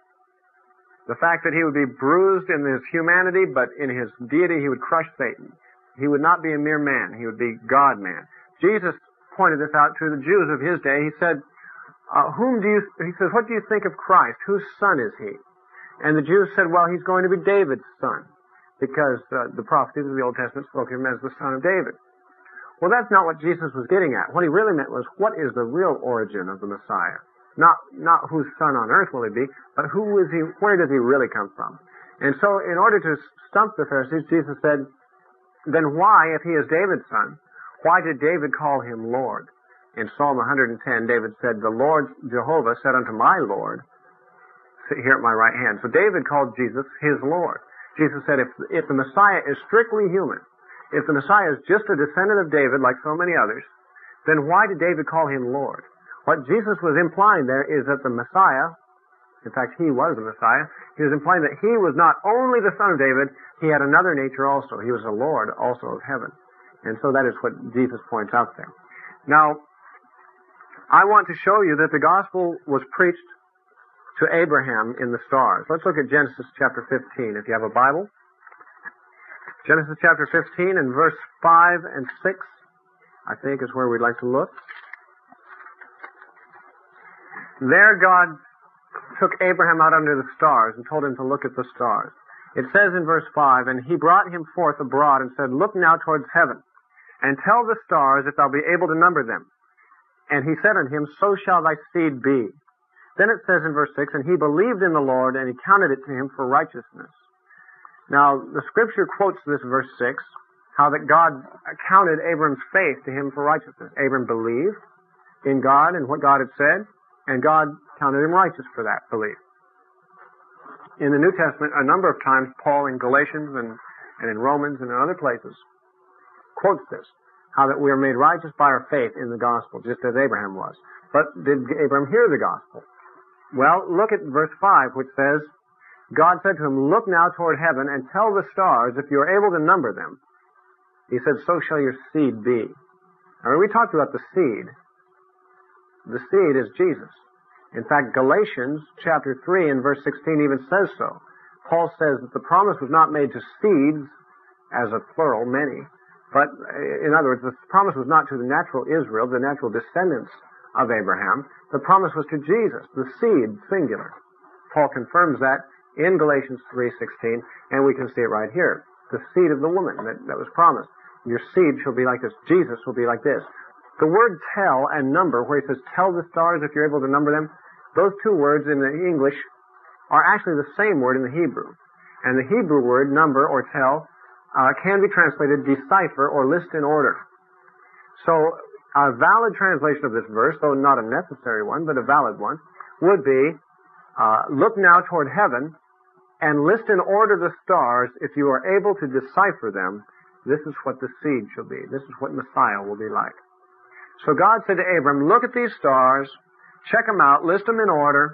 the fact that he would be bruised in his humanity, but in his deity he would crush Satan. He would not be a mere man. He would be God-man. Jesus pointed this out to the Jews of his day. He said, he says, what do you think of Christ? Whose son is he? And the Jews said, well, he's going to be David's son, because the prophecies of the Old Testament spoke of him as the son of David. Well, that's not what Jesus was getting at. What he really meant was, what is the real origin of the Messiah? Not whose son on earth will he be, but who is he, where does he really come from? And so in order to stump the Pharisees, Jesus said, then why, if he is David's son, why did David call him Lord? In Psalm 110, David said, the Lord Jehovah said unto my Lord, sit here at my right hand. So David called Jesus his Lord. Jesus said, if the Messiah is strictly human, if the Messiah is just a descendant of David like so many others, then why did David call him Lord? What Jesus was implying there is that the Messiah, in fact, he was the Messiah, he was implying that he was not only the son of David, he had another nature also. He was a Lord also of heaven. And so that is what Jesus points out there. Now, I want to show you that the gospel was preached to Abraham in the stars. Let's look at Genesis chapter 15, if you have a Bible. Genesis chapter 15 and verse 5 and 6, I think, is where we'd like to look. There God took Abraham out under the stars and told him to look at the stars. It says in verse 5, and he brought him forth abroad and said, look now towards heaven, and tell the stars if thou be able to number them. And he said unto him, so shall thy seed be. Then it says in verse 6, and he believed in the Lord, and he counted it to him for righteousness. Now, the scripture quotes this verse 6, how that God counted Abram's faith to him for righteousness. Abram believed in God and what God had said, and God counted him righteous for that belief. In the New Testament, a number of times, Paul in Galatians and in Romans and in other places quotes this, how that we are made righteous by our faith in the gospel, just as Abraham was. But did Abraham hear the gospel? Well, look at verse 5, which says, God said to him, look now toward heaven and tell the stars if you are able to number them. He said, so shall your seed be. Now, we talked about the seed. The seed is Jesus. In fact, Galatians chapter 3 and verse 16 even says so. Paul says that the promise was not made to seeds, as a plural, many, but in other words, the promise was not to the natural Israel, the natural descendants of Abraham. The promise was to Jesus, the seed, singular. Paul confirms that in Galatians 3:16, and we can see it right here. The seed of the woman that was promised. Your seed shall be like this. Jesus will be like this. The word tell and number, where he says, tell the stars if you're able to number them, those two words in the English are actually the same word in the Hebrew. And the Hebrew word, number or tell, can be translated decipher or list in order. So a valid translation of this verse, though not a necessary one, but a valid one, would be, look now toward heaven and list in order the stars. If you are able to decipher them, this is what the seed shall be. This is what Messiah will be like. So God said to Abram, look at these stars, check them out, list them in order,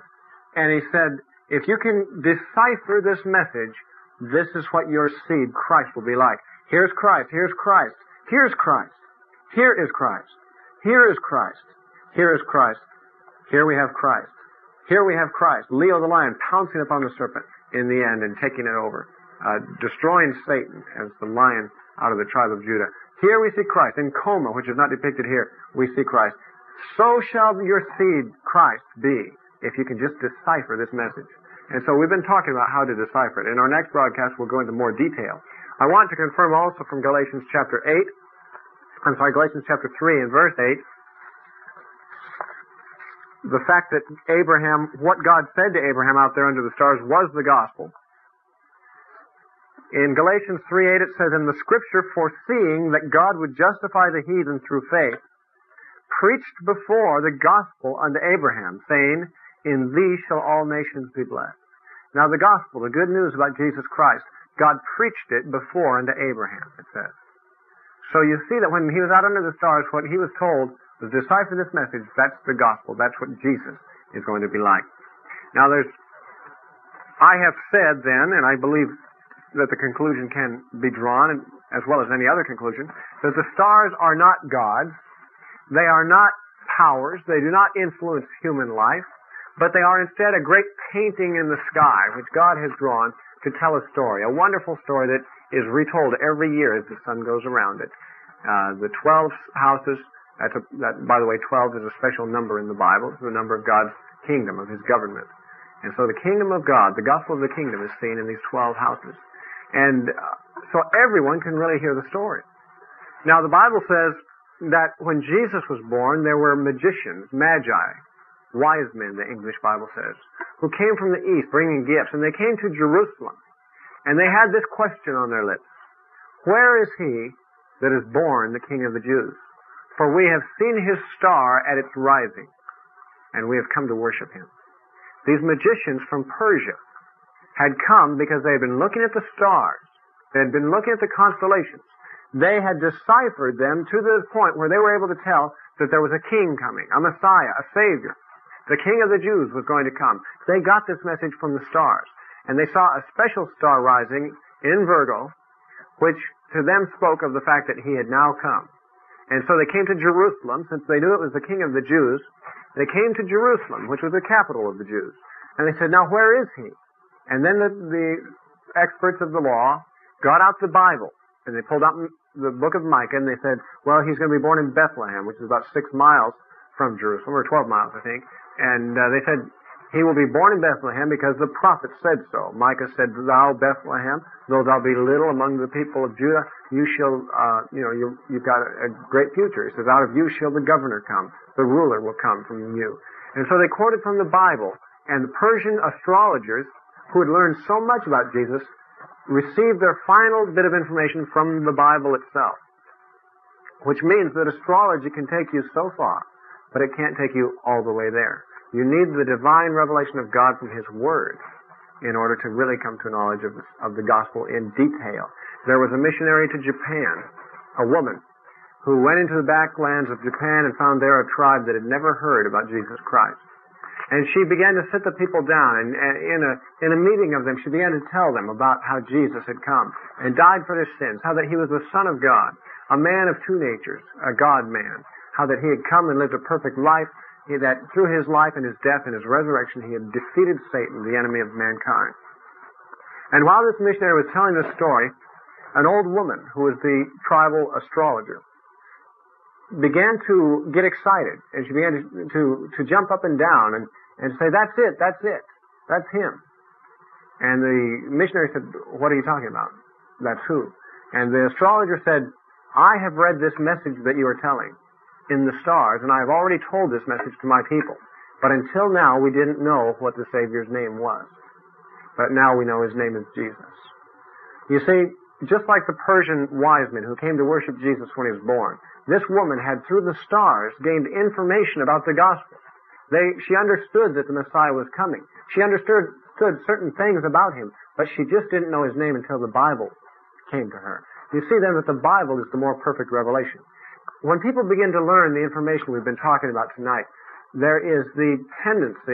And he said, if you can decipher this message, this is what your seed, Christ, will be like. Here's Christ. Here's Christ. Here's Christ. Here is Christ. Here is Christ. Here is Christ. Here we have Christ. Here we have Christ. Leo the lion pouncing upon the serpent in the end and taking it over. Destroying Satan as the lion out of the tribe of Judah. Here we see Christ. In coma, which is not depicted here, we see Christ. So shall your seed, Christ, be, if you can just decipher this message. And so we've been talking about how to decipher it. In our next broadcast, we'll go into more detail. I want to confirm also from Galatians chapter 3 and verse 8, the fact that Abraham, what God said to Abraham out there under the stars was the gospel. In Galatians 3:8 it says, "In the Scripture, foreseeing that God would justify the heathen through faith, preached before the gospel unto Abraham, saying, In thee shall all nations be blessed." Now the gospel, the good news about Jesus Christ, God preached it before unto Abraham, it says. So you see that when he was out under the stars, what he was told was, decipher this message, that's the gospel, that's what Jesus is going to be like. Now I have said then, and I believe that the conclusion can be drawn, as well as any other conclusion, that the stars are not gods, they are not powers, they do not influence human life, but they are instead a great painting in the sky, which God has drawn to tell a story, a wonderful story that is retold every year as the sun goes around it. The 12 houses, by the way, 12 is a special number in the Bible. It's the number of God's kingdom, of His government. And so the kingdom of God, the gospel of the kingdom, is seen in these 12 houses. And so everyone can really hear the story. Now the Bible says that when Jesus was born, there were magicians, magi, wise men, the English Bible says, who came from the east bringing gifts. And they came to Jerusalem. And they had this question on their lips: Where is he that is born the King of the Jews? For we have seen his star at its rising, and we have come to worship him. These magicians from Persia had come because they had been looking at the stars. They had been looking at the constellations. They had deciphered them to the point where they were able to tell that there was a king coming, a Messiah, a Savior. The King of the Jews was going to come. They got this message from the stars. And they saw a special star rising in Virgo, which to them spoke of the fact that he had now come. And so they came to Jerusalem, since they knew it was the King of the Jews. They came to Jerusalem, which was the capital of the Jews. And they said, now where is he? And then the experts of the law got out the Bible, and they pulled out the book of Micah, and they said, well, he's going to be born in Bethlehem, which is about 6 miles from Jerusalem, or 12 miles, I think. And they said, he will be born in Bethlehem because the prophet said so. Micah said, "Thou Bethlehem, though thou be little among the people of Judah, you shall, you've got a great future." He says, "Out of you shall the governor come. The ruler will come from you." And so they quoted from the Bible, and the Persian astrologers, who had learned so much about Jesus, received their final bit of information from the Bible itself. Which means that astrology can take you so far, but it can't take you all the way there. You need the divine revelation of God from His Word in order to really come to knowledge of the gospel in detail. There was a missionary to Japan, a woman, who went into the backlands of Japan and found there a tribe that had never heard about Jesus Christ. And she began to sit the people down, and in a meeting of them, she began to tell them about how Jesus had come and died for their sins, how that He was the Son of God, a man of two natures, a God-man, how that He had come and lived a perfect life, that through His life and His death and His resurrection, He had defeated Satan, the enemy of mankind. And while this missionary was telling this story, an old woman, who was the tribal astrologer, began to get excited, and she began to jump up and down and say, that's it, that's him. And the missionary said, what are you talking about? That's who? And the astrologer said, I have read this message that you are telling in the stars, and I have already told this message to my people. But until now, we didn't know what the Savior's name was. But now we know His name is Jesus. You see, just like the Persian wise men who came to worship Jesus when He was born, this woman had, through the stars, gained information about the gospel. She understood that the Messiah was coming. She understood certain things about Him, but she just didn't know His name until the Bible came to her. You see then that the Bible is the more perfect revelation. When people begin to learn the information we've been talking about tonight, there is the tendency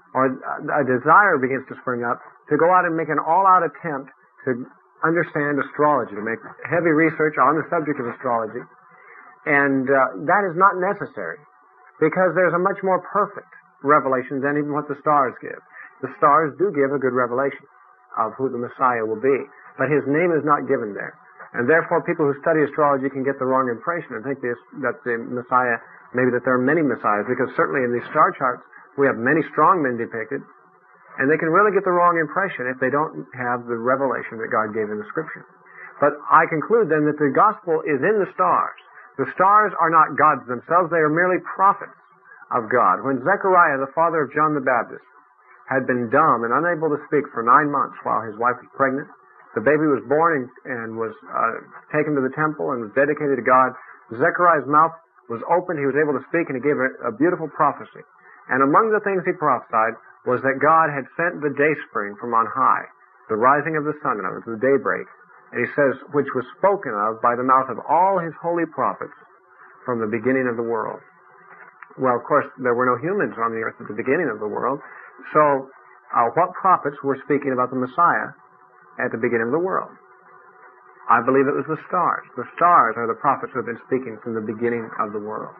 or a desire begins to spring up to go out and make an all-out attempt to understand astrology, to make heavy research on the subject of astrology. And that is not necessary, because there's a much more perfect revelation than even what the stars give. The stars do give a good revelation of who the Messiah will be, but his name is not given there. And therefore people who study astrology can get the wrong impression and think that the Messiah, maybe that there are many Messiahs, because certainly in these star charts we have many strong men depicted, and they can really get the wrong impression if they don't have the revelation that God gave in the Scripture. But I conclude then that the gospel is in the stars. The stars are not gods themselves, they are merely prophets of God. When Zechariah, the father of John the Baptist, had been dumb and unable to speak for 9 months while his wife was pregnant, the baby was born and was taken to the temple and was dedicated to God. Zechariah's mouth was opened, he was able to speak, and he gave a beautiful prophecy. And among the things he prophesied was that God had sent the day spring from on high, the rising of the sun, the daybreak. And he says, which was spoken of by the mouth of all his holy prophets from the beginning of the world. Well, of course, there were no humans on the earth at the beginning of the world. So, what prophets were speaking about the Messiah at the beginning of the world? I believe it was the stars. The stars are the prophets who have been speaking from the beginning of the world.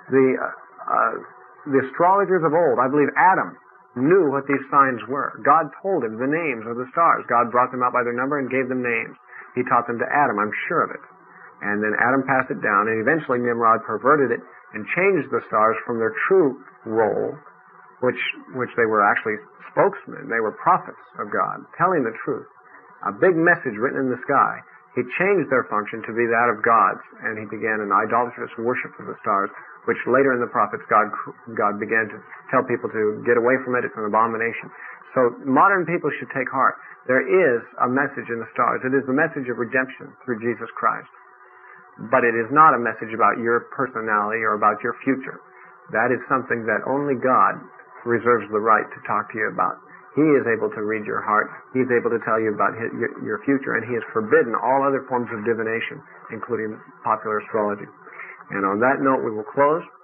The astrologers of old, I believe Adam, knew what these signs were. God told him the names of the stars. God brought them out by their number and gave them names. He taught them to Adam, I'm sure of it. And then Adam passed it down, and eventually Nimrod perverted it and changed the stars from their true role, which they were actually spokesmen. They were prophets of God, telling the truth. A big message written in the sky. He changed their function to be that of God's, and he began an idolatrous worship of the stars, which later in the prophets God began to tell people to get away from it. It's an abomination. So modern people should take heart. There is a message in the stars. It is the message of redemption through Jesus Christ. But it is not a message about your personality or about your future. That is something that only God reserves the right to talk to you about. He is able to read your heart. He's able to tell you about your future, and he has forbidden all other forms of divination, including popular astrology. And on that note, we will close.